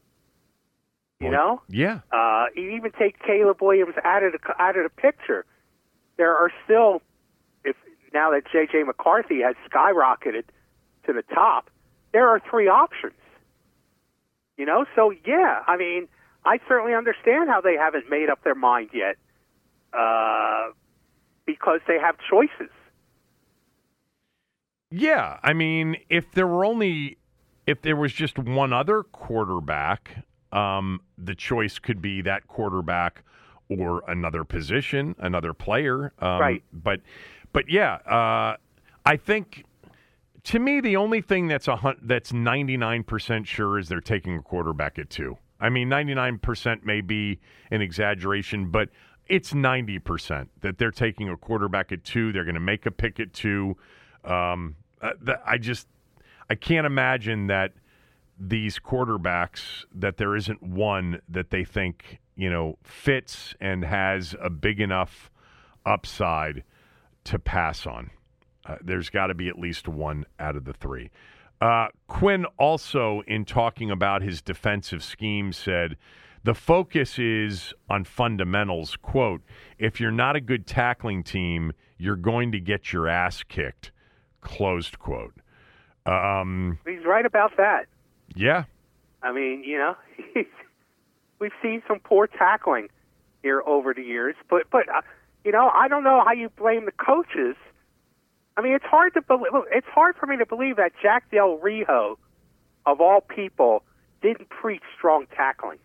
You well, know? Yeah. Uh, you even take Caleb Williams out of the, out of the picture. There are still, if now that J J. McCarthy has skyrocketed to the top, there are three options. You know? So, yeah, I mean, I certainly understand how they haven't made up their mind yet, uh, because they have choices. Yeah, I mean, if there were only, if there was just one other quarterback, um, the choice could be that quarterback or another position, another player. Um, right. But, but yeah, uh, I think to me the only thing that's a that's ninety-nine percent sure is they're taking a quarterback at two. I mean, ninety-nine percent may be an exaggeration, but it's ninety percent that they're taking a quarterback at two. They're going to make a pick at two. Um, uh, th- I just, I can't imagine that these quarterbacks, that there isn't one that they think, you know, fits and has a big enough upside to pass on. Uh, there's got to be at least one out of the three. Uh, Quinn also, in talking about his defensive scheme, said, the focus is on fundamentals. Quote, if you're not a good tackling team, you're going to get your ass kicked. Closed quote. Um, He's right about that. Yeah. I mean, you know, we've seen some poor tackling here over the years, but, but uh, you know, I don't know how you blame the coaches. I mean, it's hard to believe. It's hard for me to believe that Jack Del Rio, of all people, didn't preach strong tackling.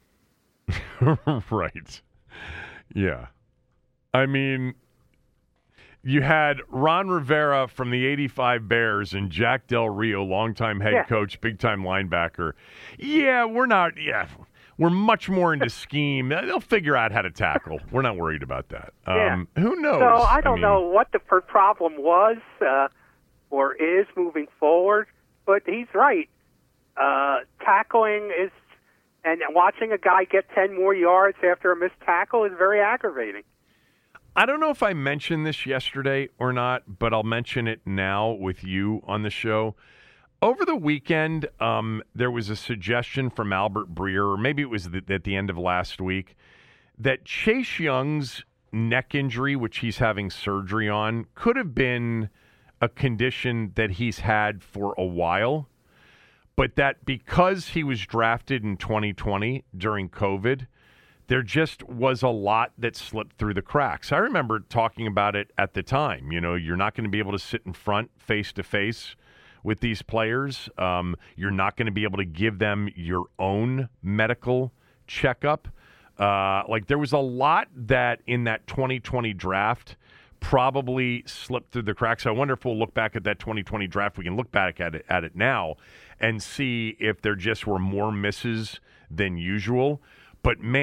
Right. Yeah. I mean, you had Ron Rivera from the eighty-five Bears and Jack Del Rio, longtime head yeah. coach, big-time linebacker. Yeah, we're not. Yeah, we're much more into scheme. They'll figure out how to tackle. We're not worried about that. Um, yeah. Who knows? So I don't I mean, know what the problem was uh, or is moving forward, but he's right. Uh, tackling is, and watching a guy get ten more yards after a missed tackle is very aggravating. I don't know if I mentioned this yesterday or not, but I'll mention it now with you on the show. Over the weekend, um, there was a suggestion from Albert Breer, or maybe it was the, at the end of last week, that Chase Young's neck injury, which he's having surgery on, could have been a condition that he's had for a while, but that because he was drafted in twenty twenty during COVID, there just was a lot that slipped through the cracks. I remember talking about it at the time. You know, you're not going to be able to sit in front face-to-face with these players. Um, you're not going to be able to give them your own medical checkup. Uh, like, there was a lot that in that twenty twenty draft probably slipped through the cracks. I wonder if we'll look back at that twenty twenty draft. We can look back at it, at it now and see if there just were more misses than usual. But, man,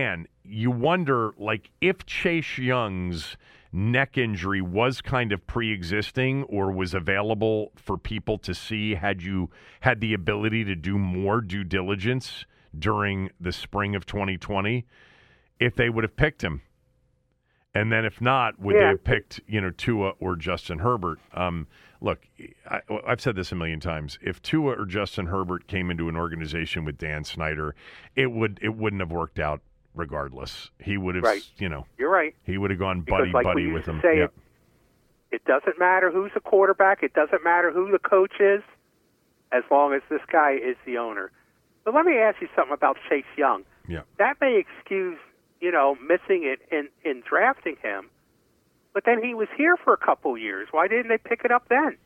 you wonder, like, if Chase Young's neck injury was kind of pre-existing or was available for people to see had you had the ability to do more due diligence during the spring of twenty twenty, if they would have picked him. And then if not, would yeah. they have picked, you know, Tua or Justin Herbert? Um, look, I, I've said this a million times. If Tua or Justin Herbert came into an organization with Dan Snyder, it would it wouldn't have worked out regardless. He would have, right. you know, you're right. He would have gone Because buddy like buddy we with used him. to say, Yeah. it, it doesn't matter who's the quarterback. It doesn't matter who the coach is, as long as this guy is the owner. But let me ask you something about Chase Young. Yeah. That may excuse, you know, missing it in, in drafting him. But then he was here for a couple of years. Why didn't they pick it up then?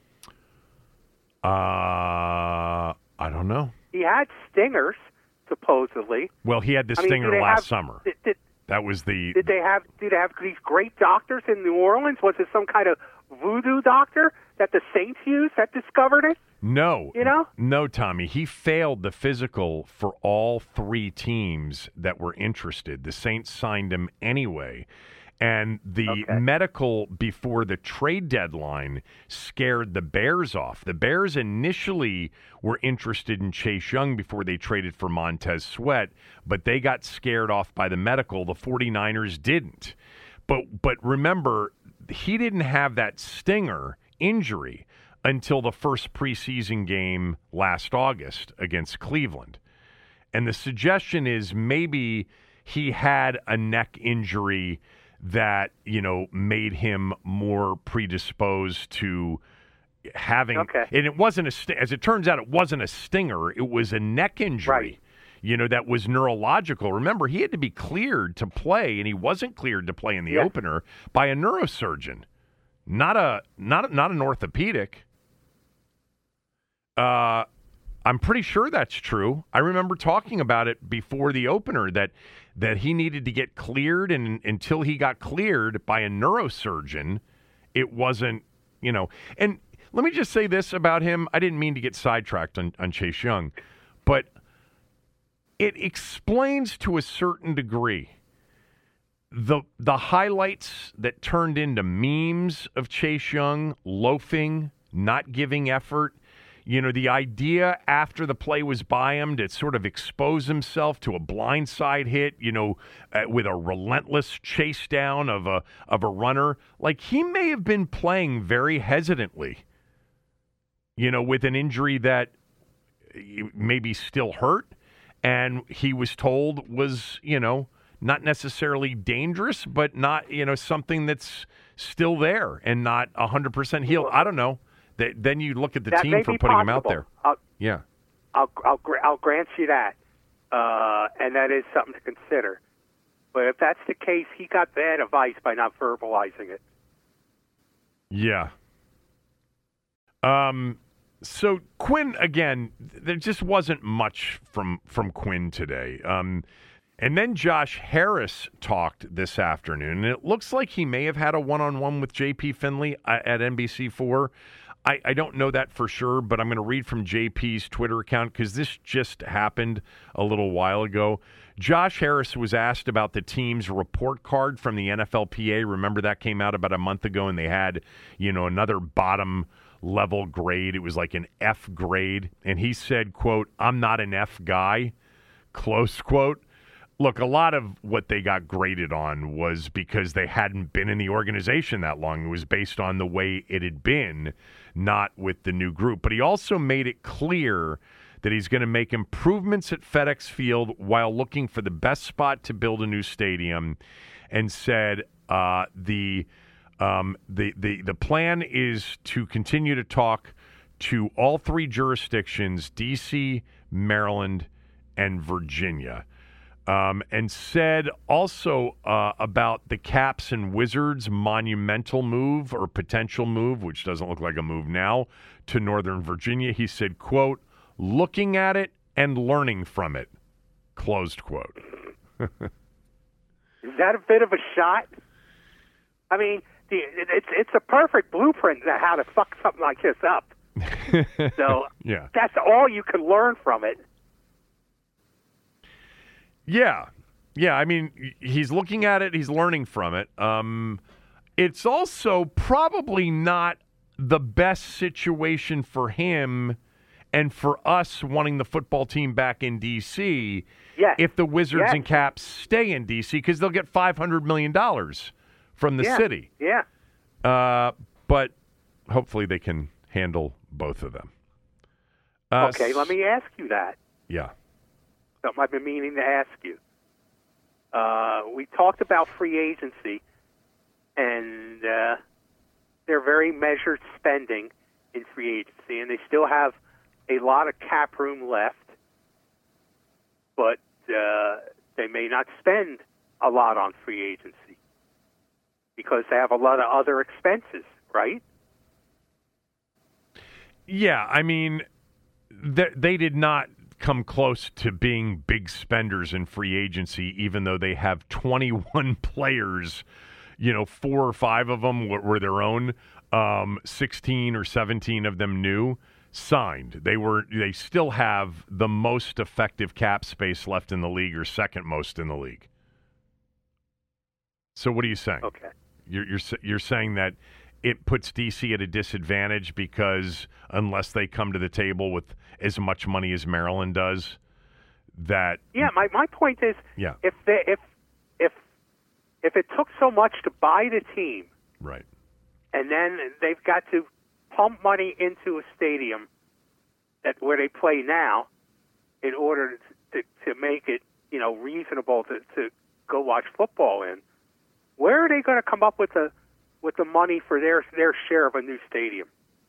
Uh, I don't know. He had stingers, supposedly. Well, he had the I mean, stinger do they last have- summer. Did, did, That was the. did they have did they have these great doctors in New Orleans? Was it some kind of voodoo doctor that the Saints used that discovered it? No. You know? No, Tommy. He failed the physical for all three teams that were interested. The Saints signed him anyway. And the Okay. medical before the trade deadline scared the Bears off. The Bears initially were interested in Chase Young before they traded for Montez Sweat, but they got scared off by the medical. The 49ers didn't. But but remember, he didn't have that stinger injury until the first preseason game last August against Cleveland. And the suggestion is maybe he had a neck injury that, you know, made him more predisposed to having Okay. and it wasn't a st- as it turns out it wasn't a stinger, it was a neck injury. Right. You know, that was neurological. Remember, he had to be cleared to play, and he wasn't cleared to play in the Yeah. opener by a neurosurgeon, not a not not an orthopedic. Uh, I'm pretty sure that's true. I remember talking about it before the opener that that he needed to get cleared, and until he got cleared by a neurosurgeon, it wasn't, you know. And let me just say this about him. I didn't mean to get sidetracked on, on Chase Young, but it explains to a certain degree the the highlights that turned into memes of Chase Young loafing, not giving effort. You know, the idea after the play was by him to sort of expose himself to a blindside hit, you know, uh, with a relentless chase down of a of a runner. Like, he may have been playing very hesitantly, you know, with an injury that maybe still hurt, and he was told was, you know, not necessarily dangerous, but not, you know, something that's still there and not one hundred percent healed. I don't know. Then you look at the That team may for be putting possible. him out there. I'll, Yeah. I'll, I'll, gra- I'll grant you that, uh, and that is something to consider. But if that's the case, he got bad advice by not verbalizing it. Yeah. Um. So Quinn, again, there just wasn't much from from Quinn today. Um, and then Josh Harris talked this afternoon, and it looks like he may have had a one-on-one with J P Finley at N B C four. I, I don't know that for sure, but I'm going to read from J P's Twitter account because this just happened a little while ago. Josh Harris was asked about the team's report card from the N F L P A. Remember that came out about a month ago, and they had, you know, another bottom level grade. It was like an F grade. And he said, quote, "I'm not an F guy," close quote. Look, a lot of what they got graded on was because they hadn't been in the organization that long. It was based on the way it had been, not with the new group. But he also made it clear that he's going to make improvements at FedEx Field while looking for the best spot to build a new stadium, and said uh, the, um, the the the plan is to continue to talk to all three jurisdictions, D C, Maryland, and Virginia. Um, and said also uh, about the Caps and Wizards' monumental move or potential move, which doesn't look like a move now, to Northern Virginia. He said, quote, "looking at it and learning from it," closed quote. Is that a bit of a shot? I mean, the, it, it's it's a perfect blueprint on how to fuck something like this up. So Yeah. that's all you can learn from it. Yeah. Yeah, I mean, he's looking at it. He's learning from it. Um, it's also probably not the best situation for him and for us wanting the football team back in D C Yes. if the Wizards Yes. and Caps stay in D C because they'll get five hundred million dollars from the yeah. city. Yeah. Uh, but hopefully they can handle both of them. Uh, Okay, let me ask you that. Yeah. Something I've been meaning to ask you. Uh, we talked about free agency, and uh, they're very measured spending in free agency, and they still have a lot of cap room left, but uh, they may not spend a lot on free agency because they have a lot of other expenses, right? Yeah, I mean, they, they did not come close to being big spenders in free agency, even though they have twenty-one players, you know, four or five of them were, were their own, um, sixteen or seventeen of them new, signed. They were, they still have the most effective cap space left in the league, or second most in the league. So what are you saying? Okay. You're, you're, you're saying that it puts D C at a disadvantage because unless they come to the table with as much money as Maryland does, that yeah, my, my point is, yeah, if they, if if if it took so much to buy the team, right, and then they've got to pump money into a stadium that where they play now, in order to to make it you know reasonable to to go watch football in, where are they going to come up with the with the money for their their share of a new stadium?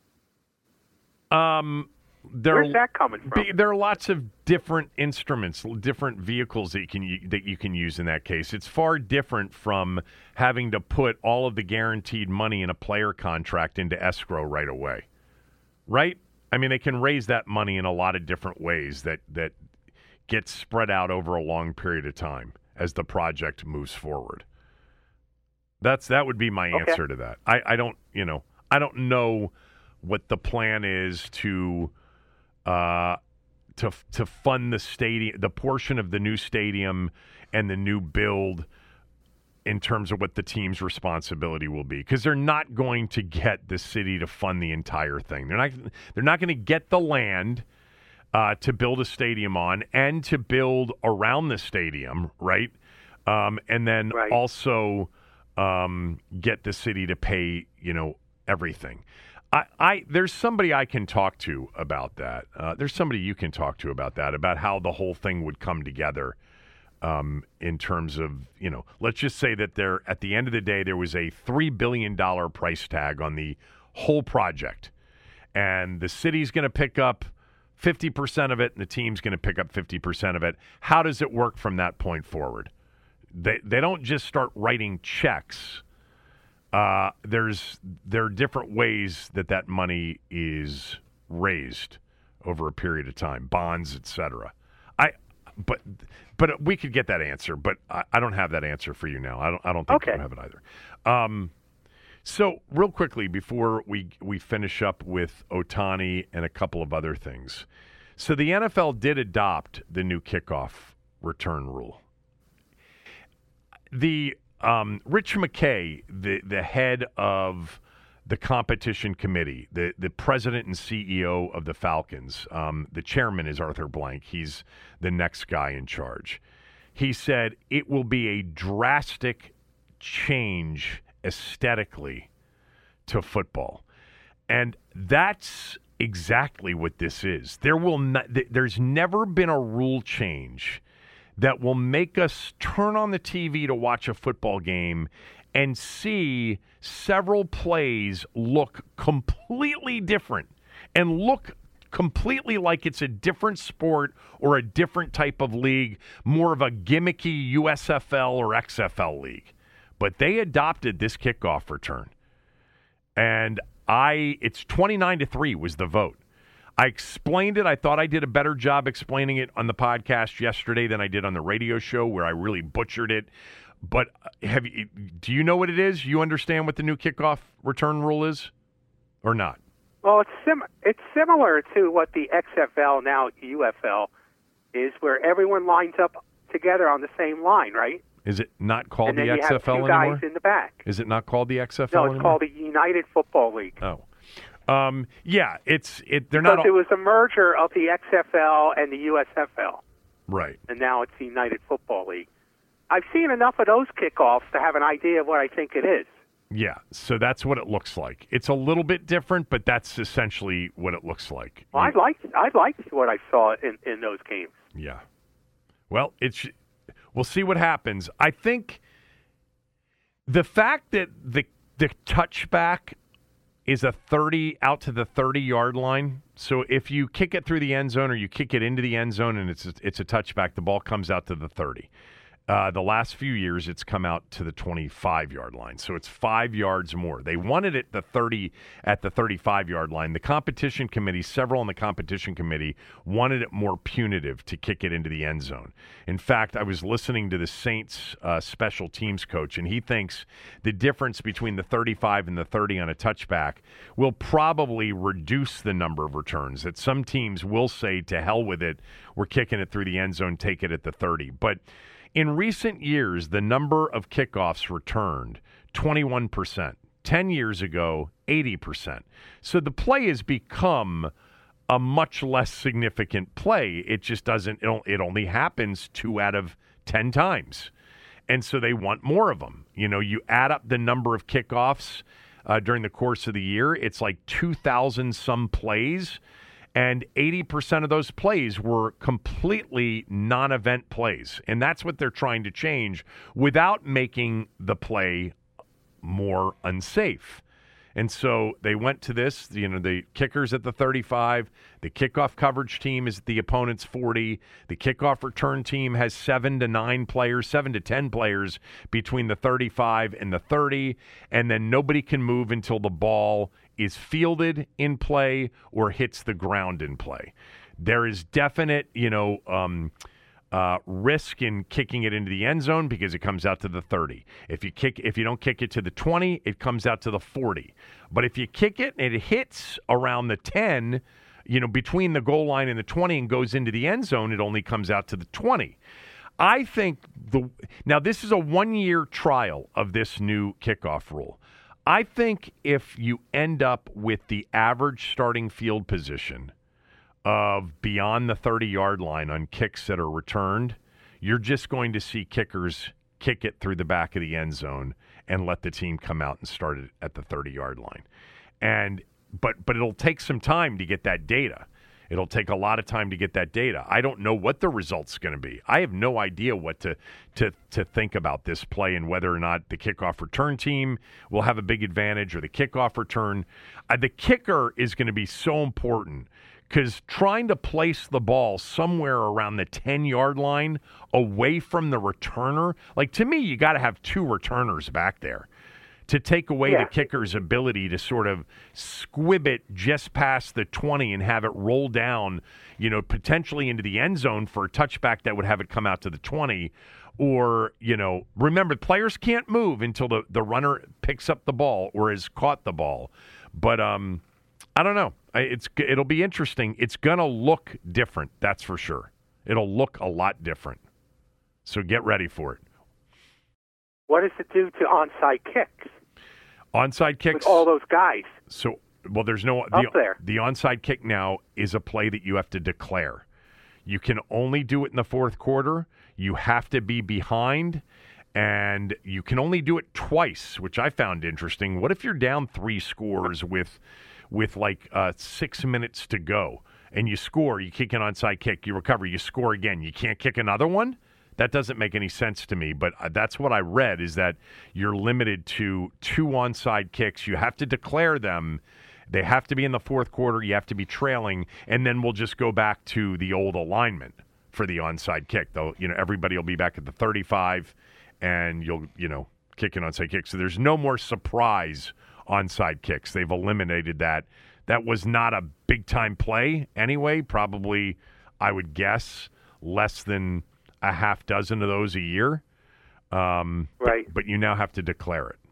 Um, there Where's that coming from? There are lots of different instruments, different vehicles that you can that you can use in that case. It's far different from having to put all of the guaranteed money in a player contract into escrow right away, right? I mean, they can raise that money in a lot of different ways that that gets spread out over a long period of time as the project moves forward. That's that would be my Okay. answer to that. I, I don't, you know, I don't know what the plan is to uh, to to fund the stadium, the portion of the new stadium and the new build in terms of what the team's responsibility will be, because they're not going to get the city to fund the entire thing. They're not they're not going to get the land uh, to build a stadium on and to build around the stadium, right? Um, and then Right. also um, get the city to pay, you know, everything. I, I there's somebody I can talk to about that. Uh, there's somebody you can talk to about that, about how the whole thing would come together um, in terms of, you know, let's just say that there, at the end of the day, there was a three billion dollars price tag on the whole project. And the city's going to pick up fifty percent of it and the team's going to pick up fifty percent of it. How does it work from that point forward? They they don't just start writing checks. Uh, there's there are different ways that that money is raised over a period of time, bonds, et cetera. I but but we could get that answer, but I, I don't have that answer for you now. I don't I don't think Okay. you have it either. Um, so real quickly before we we finish up with Ohtani and a couple of other things. So the N F L did adopt the new kickoff return rule. The um, Rich McKay, the the head of the competition committee, the the president and C E O of the Falcons, um, the chairman is Arthur Blank. He's the next guy in charge. He said it will be a drastic change aesthetically to football, and that's exactly what this is. There will not. There's never been a rule change that will make us turn on the T V to watch a football game and see several plays look completely different and look completely like it's a different sport or a different type of league, more of a gimmicky U S F L or X F L league. But they adopted this kickoff return. And I it's twenty-nine to three was the vote. I explained it. I thought I did a better job explaining it on the podcast yesterday than I did on the radio show, where I really butchered it. But have you, do you know what it is? You understand what the new kickoff return rule is or not? Well, it's sim- it's similar to what the X F L, now U F L, is, where everyone lines up together on the same line, right? Is it not called and then the you X F L have two anymore? guys in the back. Is it not called the X F L No, it's anymore? called the United Football League. Oh. Um, yeah, it's it. They're Because not all, it was a merger of the X F L and the U S F L, right. and now it's the United Football League. I've seen enough of those kickoffs to have an idea of what I think it is. Yeah, so that's what it looks like. It's a little bit different, but that's essentially what it looks like. Well, I liked I liked what I saw in, in those games. Yeah. Well, it's we'll see what happens. I think the fact that the the touchback is a thirty out to the thirty-yard line. So if you kick it through the end zone or you kick it into the end zone and it's a, it's a touchback, the ball comes out to the thirty. Uh, the last few years, it's come out to the twenty-five-yard line, so it's five yards more. They wanted it the thirty at the thirty-five-yard line. The competition committee, several on the competition committee, wanted it more punitive to kick it into the end zone. In fact, I was listening to the Saints uh, special teams coach, and he thinks the difference between the thirty-five and the thirty on a touchback will probably reduce the number of returns. That some teams will say, to hell with it, we're kicking it through the end zone, take it at the thirty. But in recent years, the number of kickoffs returned, twenty-one percent. Ten years ago, eighty percent. So the play has become a much less significant play. It just doesn't, it only happens two out of ten times. And so they want more of them. You know, you add up the number of kickoffs uh, during the course of the year, it's like two thousand some plays. And eighty percent of those plays were completely non-event plays. And that's what they're trying to change without making the play more unsafe. And so they went to this, you know, the kicker's at the thirty-five, the kickoff coverage team is at the opponent's forty, the kickoff return team has seven to nine players, seven to ten players between the thirty-five and the thirty, and then nobody can move until the ball is fielded in play or hits the ground in play. There is definite, you know, um, uh, risk in kicking it into the end zone because it comes out to the thirty. If you kick, if you don't kick it to the twenty, it comes out to the forty. But if you kick it and it hits around the ten, you know, between the goal line and the twenty and goes into the end zone, it only comes out to the twenty. I think the now this is a one-year trial of this new kickoff rule. I think if you end up with the average starting field position of beyond the thirty-yard line on kicks that are returned, you're just going to see kickers kick it through the back of the end zone and let the team come out and start it at the thirty-yard line. And but but it'll take some time to get that data. It'll take a lot of time to get that data. I don't know what the result's going to be. I have no idea what to, to to think about this play and whether or not the kickoff return team will have a big advantage or the kickoff return. Uh, the kicker is going to be so important because trying to place the ball somewhere around the ten-yard line away from the returner, like to me, you got to have two returners back there to take away yeah. the kicker's ability to sort of squib it just past the twenty and have it roll down, you know, potentially into the end zone for a touchback that would have it come out to the twenty. Or, you know, remember, players can't move until the, the runner picks up the ball or has caught the ball. But um, I don't know. It's It'll be interesting. It's going to look different, that's for sure. It'll look a lot different. So get ready for it. What does it do to onside kicks? Onside kicks? With all those guys. So, well, there's no... Up the, there. The onside kick now is a play that you have to declare. You can only do it in the fourth quarter. You have to be behind, and you can only do it twice, which I found interesting. What if you're down three scores with, with like uh, six minutes to go, and you score, you kick an onside kick, you recover, you score again. You can't kick another one? That doesn't make any sense to me, but that's what I read, is that you're limited to two onside kicks. You have to declare them. They have to be in the fourth quarter. You have to be trailing, and then we'll just go back to the old alignment for the onside kick. Though, you know, everybody will be back at the thirty-five, and you'll, you know, kick an onside kick. So there's no more surprise onside kicks. They've eliminated that. That was not a big-time play anyway. Probably, I would guess, less than a half dozen of those a year. Um, right. But, but you now have to declare it.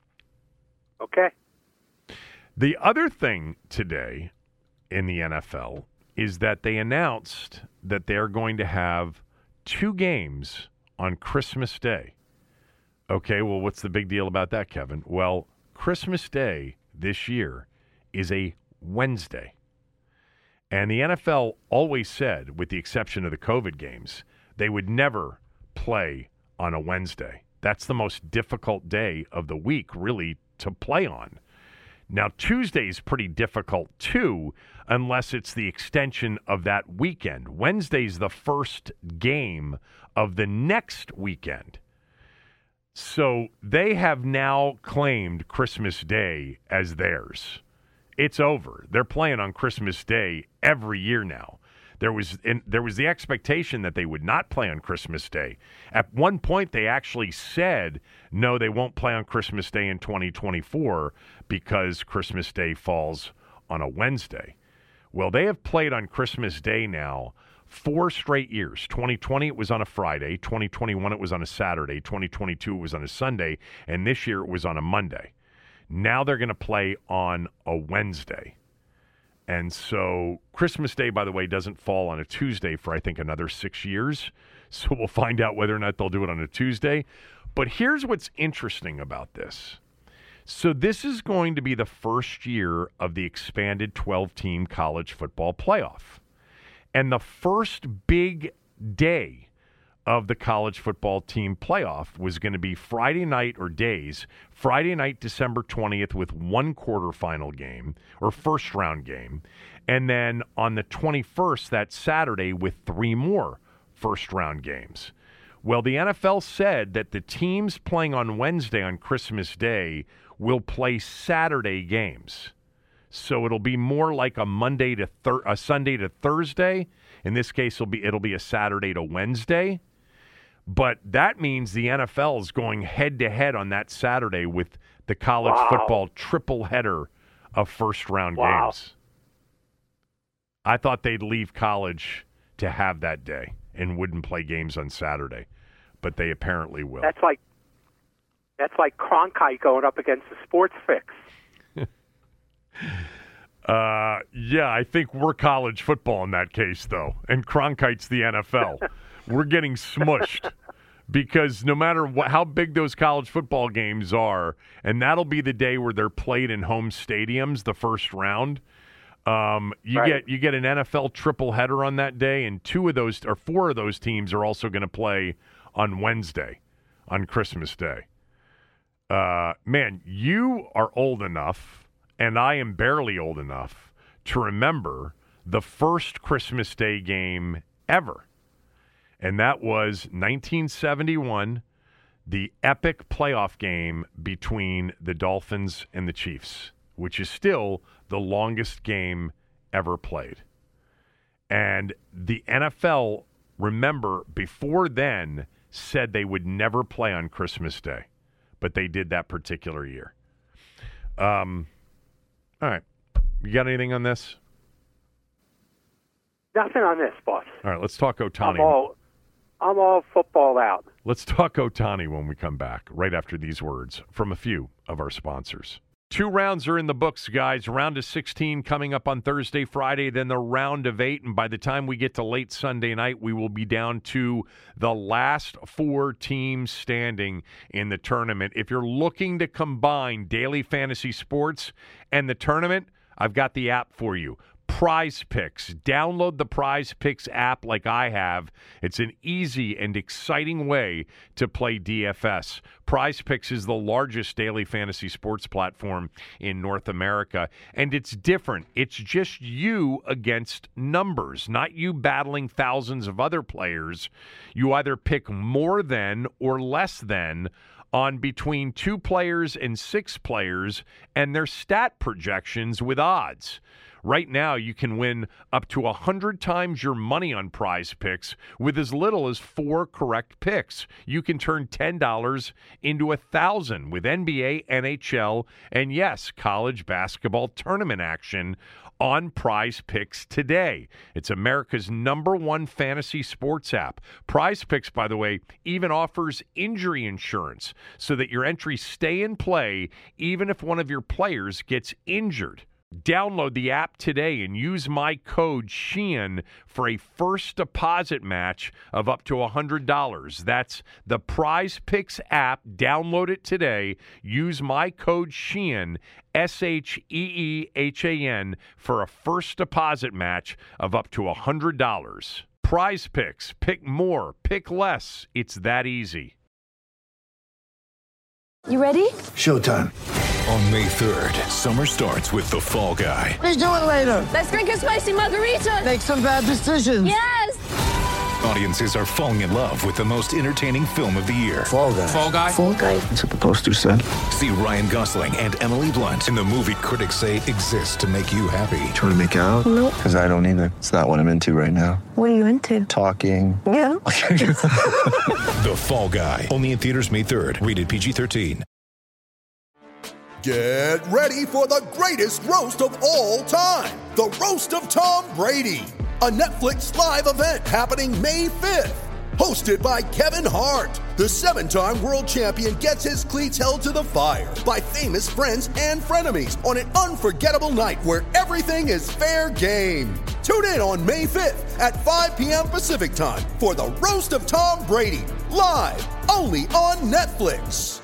Okay. The other thing today in the N F L is that they announced that they're going to have two games on Christmas Day. Okay, well, what's the big deal about that, Kevin? Well, Christmas Day this year is a Wednesday. And the N F L always said, with the exception of the COVID games, they would never play on a Wednesday. That's the most difficult day of the week, really, to play on. Now, Tuesday's pretty difficult, too, unless it's the extension of that weekend. Wednesday's the first game of the next weekend. So they have now claimed Christmas Day as theirs. It's over. They're playing on Christmas Day every year now. There was in, there was the expectation that they would not play on Christmas Day. At one point, they actually said, no, they won't play on Christmas Day in twenty twenty-four because Christmas Day falls on a Wednesday. Well, they have played on Christmas Day now four straight years. twenty twenty, it was on a Friday. twenty twenty-one, it was on a Saturday. twenty twenty-two, it was on a Sunday. And this year, it was on a Monday. Now they're going to play on a Wednesday. And so Christmas Day, by the way, doesn't fall on a Tuesday for, I think, another six years. So we'll find out whether or not they'll do it on a Tuesday. But here's what's interesting about this. So this is going to be the first year of the expanded twelve-team college football playoff. And the first big day of the college football team playoff was going to be Friday night or days, Friday night, December twentieth, with one quarterfinal game or first round game. And then on the twenty-first, that Saturday, with three more first round games. Well, the N F L said that the teams playing on Wednesday on Christmas Day will play Saturday games. So it'll be more like a Monday to thir- a Sunday to Thursday. In this case, it'll be it'll be a Saturday to Wednesday. But that means the N F L is going head-to-head on that Saturday with the college wow. football triple header of first-round wow. games. I thought they'd leave college to have that day and wouldn't play games on Saturday, but they apparently will. That's like that's like Cronkite going up against the Sports Fix. uh, yeah, I think we're college football in that case, though, and Cronkite's the N F L. We're getting smushed because no matter what, how big those college football games are, and that'll be the day where they're played in home stadiums, the first round. Um, you right. get you get an N F L triple header on that day, and two of those or four of those teams are also going to play on Wednesday, on Christmas Day. Uh, man, you are old enough, and I am barely old enough to remember the first Christmas Day game ever. And that was nineteen seventy-one, the epic playoff game between the Dolphins and the Chiefs, which is still the longest game ever played. And the N F L, remember, before then, said they would never play on Christmas Day, but they did that particular year. Um, all right. You got anything on this? Nothing on this, boss. All right, let's talk Ohtani. I'm all, I'm all football out. Let's talk Ohtani when we come back, right after these words from a few of our sponsors. Two rounds are in the books, guys. Round of sixteen coming up on Thursday, Friday, then the round of eight. And by the time we get to late Sunday night, we will be down to the last four teams standing in the tournament. If you're looking to combine daily fantasy sports and the tournament, I've got the app for you. Prize Picks. Download the Prize Picks app like I have. It's an easy and exciting way to play D F S. Prize Picks is the largest daily fantasy sports platform in North America, and it's different. It's just you against numbers, not you battling thousands of other players. You either pick more than or less than on between two players and six players and their stat projections with odds. Right now, you can win up to one hundred times your money on Prize Picks with as little as four correct picks. You can turn ten dollars into one thousand dollars with N B A, N H L, and yes, college basketball tournament action on Prize Picks today. It's America's number one fantasy sports app. Prize Picks, by the way, even offers injury insurance so that your entries stay in play even if one of your players gets injured. Download the app today and use my code Sheehan for a first deposit match of up to one hundred dollars. That's the Prize Picks app. Download it today. Use my code Sheehan, S H E E H A N, for a first deposit match of up to one hundred dollars. Prize Picks. Pick more. Pick less. It's that easy. You ready? Showtime. On May third, summer starts with The Fall Guy. Let's do it later. Let's drink a spicy margarita. Make some bad decisions. Yes! Audiences are falling in love with the most entertaining film of the year. Fall Guy. Fall Guy? Fall guy. That's what the poster said. See Ryan Gosling and Emily Blunt in the movie critics say exists to make you happy. Trying to make it out? Nope. Because I don't either. It's not what I'm into right now. What are you into? Talking. Yeah. The Fall Guy. Only in theaters May third. Rated P G thirteen. Get ready for the greatest roast of all time. The Roast of Tom Brady. A Netflix live event happening May fifth. Hosted by Kevin Hart. The seven-time world champion gets his cleats held to the fire by famous friends and frenemies on an unforgettable night where everything is fair game. Tune in on May fifth at five p.m. Pacific time for the Roast of Tom Brady. Live only on Netflix.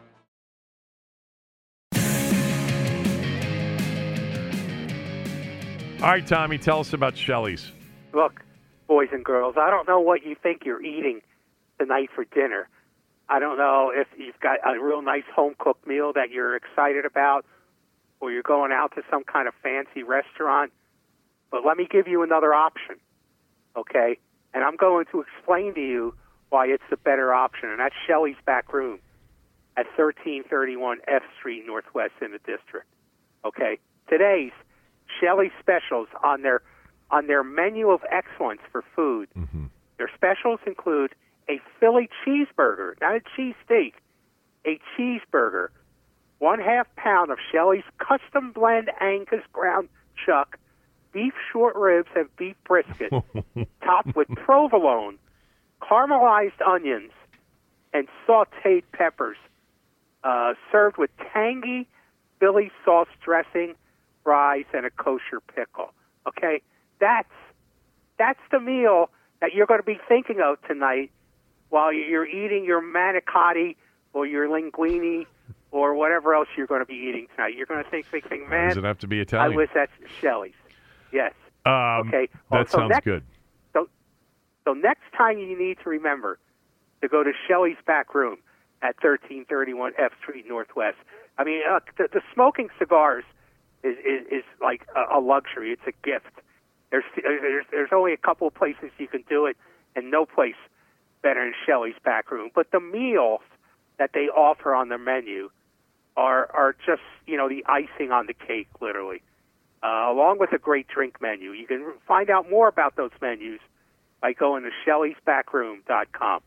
All right, Tommy, tell us about Shelley's. Look, boys and girls, I don't know what you think you're eating tonight for dinner. I don't know if you've got a real nice home-cooked meal that you're excited about, or you're going out to some kind of fancy restaurant. But let me give you another option, okay? And I'm going to explain to you why it's the better option, and that's Shelley's Back Room at thirteen thirty-one F Street Northwest in the district, okay? Today's Shelley's specials on their on their menu of excellence for food. Mm-hmm. Their specials include a Philly cheeseburger, not a cheesesteak, a cheeseburger, one half pound of Shelley's custom blend Angus ground chuck, beef short ribs and beef brisket, topped with provolone, caramelized onions, and sautéed peppers, uh, served with tangy Philly sauce dressing, fries, and a kosher pickle. Okay, that's that's the meal that you're going to be thinking of tonight while you're eating your manicotti or your linguine or whatever else you're going to be eating tonight. You're going to think, think, think, man, Does it have to be Italian? I was at Shelley's. Yes. Um, okay. That so sounds next, good. So, so next time you need to remember to go to Shelley's Back Room at thirteen thirty-one F Street Northwest. I mean, uh, the, the smoking cigars is, is, is like a, a luxury. It's a gift. There's, there's there's only a couple of places you can do it, and no place better than Shelley's Back Room. But the meals that they offer on their menu are are just, you know, the icing on the cake, literally, uh, along with a great drink menu. You can find out more about those menus by going to Shelleys Back Room dot com.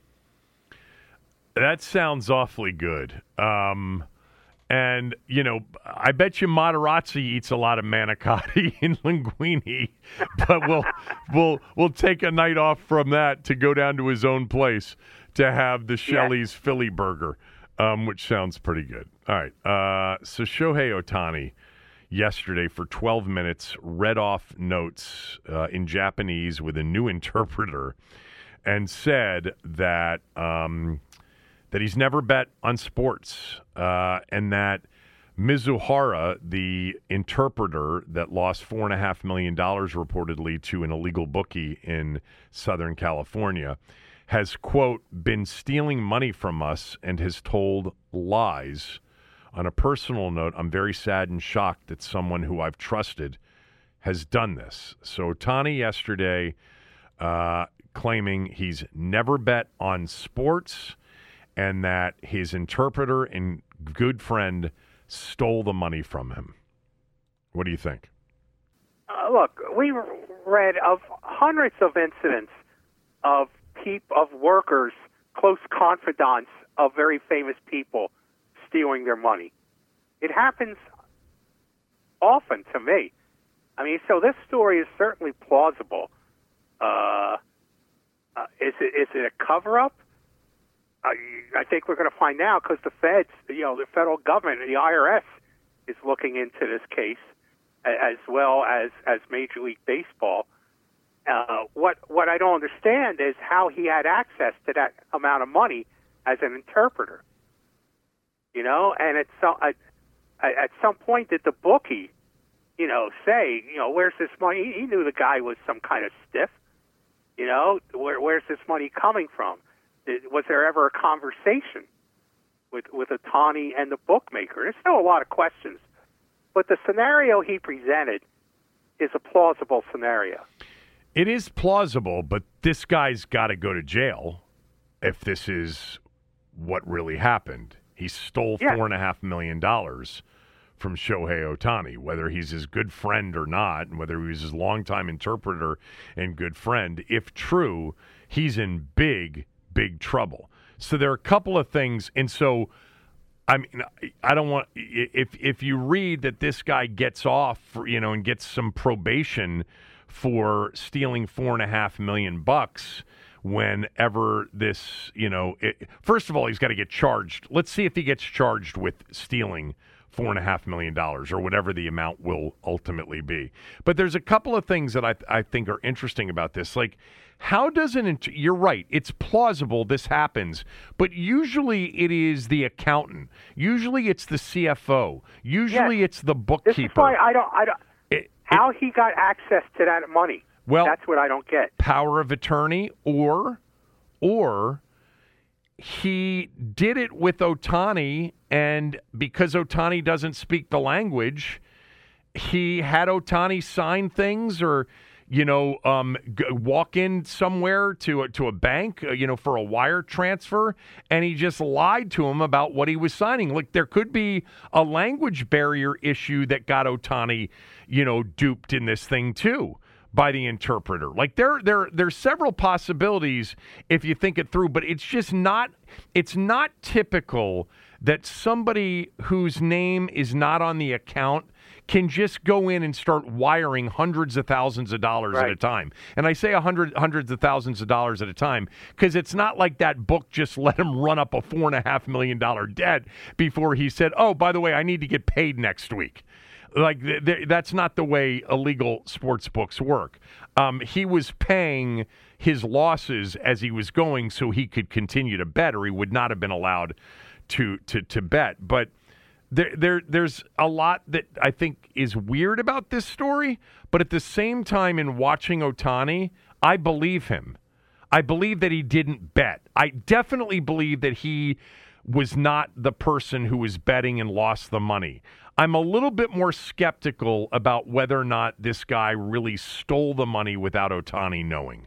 That sounds awfully good. Um, and, you know, I bet you Materazzi eats a lot of manicotti and linguine, but we'll, we'll, we'll take a night off from that to go down to his own place to have the Shelley's yeah. Philly burger, um, which sounds pretty good. All right. Uh, so Shohei Ohtani yesterday for twelve minutes read off notes uh, in Japanese with a new interpreter and said that um, that he's never bet on sports uh, and that Mizuhara, the interpreter that lost four and a half million dollars reportedly to an illegal bookie in Southern California, has, quote, been stealing money from us and has told lies. On a personal note, I'm very sad and shocked that someone who I've trusted has done this. So Ohtani yesterday uh, claiming he's never bet on sports and that his interpreter and good friend stole the money from him. What do you think? Uh, look, we read of hundreds of incidents of peop- of workers, close confidants of very famous people stealing their money. It happens often to me. I mean, so this story is certainly plausible. Uh, uh, is it is it a cover-up? I, I think we're going to find out because the feds, you know, the federal government and the I R S is looking into this case. as well as, as Major League Baseball. Uh, what what I don't understand is how he had access to that amount of money as an interpreter. You know, and at some at, at some point did the bookie, you know, say, you know, where's this money? He knew the guy was some kind of stiff. You know, where where's this money coming from? Did, was there ever a conversation with with Ohtani and the bookmaker? There's still a lot of questions, but the scenario he presented is a plausible scenario. It is plausible, but this guy's got to go to jail if this is what really happened. He stole yeah. four and a half million dollars from Shohei Ohtani, whether he's his good friend or not, and whether he was his longtime interpreter and good friend. If true, he's in big, big trouble. So there are a couple of things, and so I mean, I don't want if if you read that this guy gets off, you know, and gets some probation for stealing four and a half million bucks whenever this, you know, it, first of all, he's got to get charged. Let's see if he gets charged with stealing four and a half million dollars or whatever the amount will ultimately be. But there's a couple of things that I, I think are interesting about this. Like, how does an, you're right, it's plausible this happens, but usually it is the accountant. Usually it's the C F O. Usually yes. it's the bookkeeper. This is why I don't, I don't, It, how it, he got access to that money. Well, that's what I don't get. Power of attorney, or, or he did it with Ohtani, and because Ohtani doesn't speak the language, he had Ohtani sign things, or you know, um, g- walk in somewhere to a, to a bank, uh, you know, for a wire transfer, and he just lied to him about what he was signing. Like, there could be a language barrier issue that got Ohtani, you know, duped in this thing too by the interpreter. Like, there, there, there's several possibilities if you think it through, but it's just not, it's not typical that somebody whose name is not on the account can just go in and start wiring hundreds of thousands of dollars right. at a time. And I say a hundred, hundreds of thousands of dollars at a time because it's not like that book just let him run up a four and a half million dollar debt before he said, oh, by the way, I need to get paid next week. Like, th- th- that's not the way illegal sports books work. Um, he was paying his losses as he was going so he could continue to bet, or he would not have been allowed to to, to bet. But There, there, there's a lot that I think is weird about this story, but at the same time, in watching Ohtani, I believe him. I believe that he didn't bet. I definitely believe that he was not the person who was betting and lost the money. I'm a little bit more skeptical about whether or not this guy really stole the money without Ohtani knowing.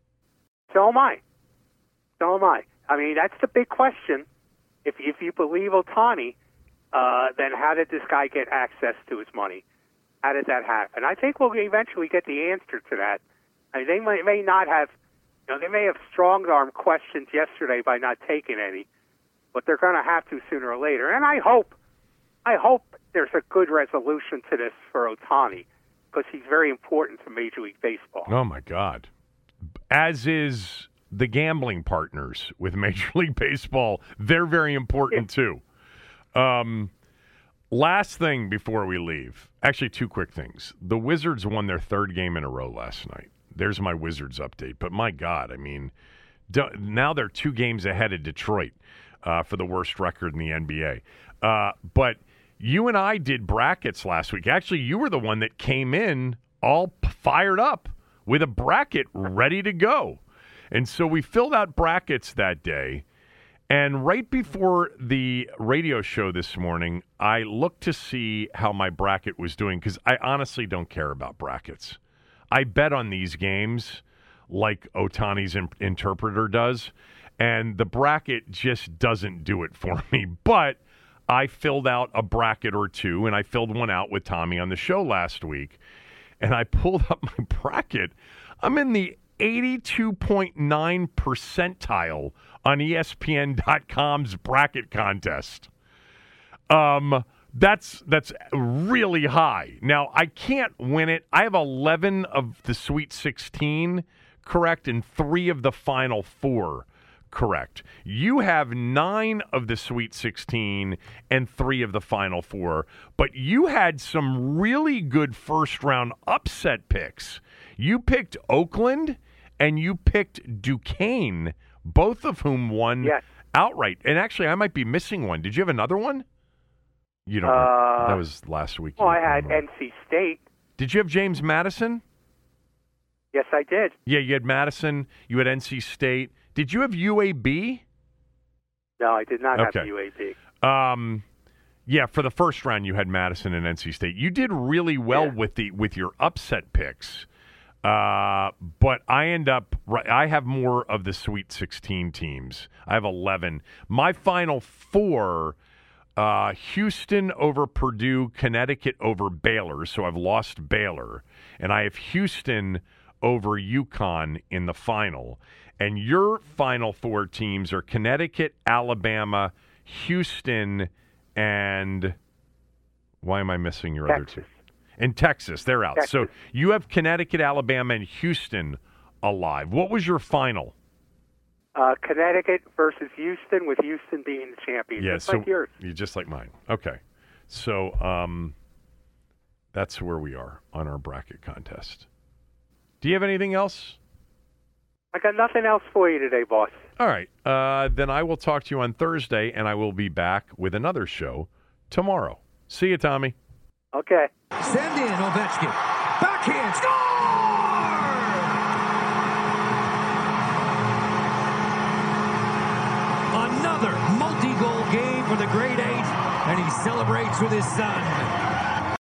So am I. So am I. I mean, that's the big question. If if you believe Ohtani, Uh, then how did this guy get access to his money? How did that happen? I think we'll eventually get the answer to that. I mean, they may, may not have, you know, they may have strong-arm questions yesterday by not taking any, but they're going to have to sooner or later. And I hope, I hope there's a good resolution to this for Ohtani, because he's very important to Major League Baseball. Oh my God! As is the gambling partners with Major League Baseball. They're very important yeah. too. Um, last thing before we leave, actually two quick things. The Wizards won their third game in a row last night. There's my Wizards update. But my God, I mean, do, now they're two games ahead of Detroit uh, for the worst record in the N B A. Uh, but you and I did brackets last week. Actually, you were the one that came in all fired up with a bracket ready to go. And so we filled out brackets that day. And right before the radio show this morning, I looked to see how my bracket was doing because I honestly don't care about brackets. I bet on these games like Ohtani's in- interpreter does, and the bracket just doesn't do it for me. But I filled out a bracket or two, and I filled one out with Tommy on the show last week, and I pulled up my bracket. I'm in the eighty-two point nine percentile on E S P N dot com's bracket contest. Um, that's that's really high. Now, I can't win it. I have eleven of the Sweet sixteen correct and three of the Final Four Correct. You have nine of the Sweet sixteen and three of the Final Four, but you had some really good first-round upset picks. You picked Oakland and you picked Duquesne, both of whom won yes. outright. And actually, I might be missing one. Did you have another one? You don't. Uh, that was last week. Well, I had N C State. Did you have James Madison? Yes, I did. Yeah, you had Madison. You had N C State. Did you have U A B? No, I did not okay. have U A B. Um, yeah, for the first round, you had Madison and N C State. You did really well yeah. with the with your upset picks. Uh, but I end up, I have more of the Sweet sixteen teams. I have eleven. My Final Four, uh, Houston over Purdue, Connecticut over Baylor. So I've lost Baylor. And I have Houston over UConn in the final. And your Final Four teams are Connecticut, Alabama, Houston, and why am I missing your Texas. other two? In Texas, they're out. Texas. So you have Connecticut, Alabama, and Houston alive. What was your final? Uh, Connecticut versus Houston, with Houston being the champion. Yeah, just so like yours. you just like mine. Okay, so um, that's where we are on our bracket contest. Do you have anything else? I got nothing else for you today, boss. All right, uh, then I will talk to you on Thursday, and I will be back with another show tomorrow. See you, Tommy. Okay. Send in Ovechkin. Backhand. Score! Another multi-goal game for the Great Eight, and he celebrates with his son.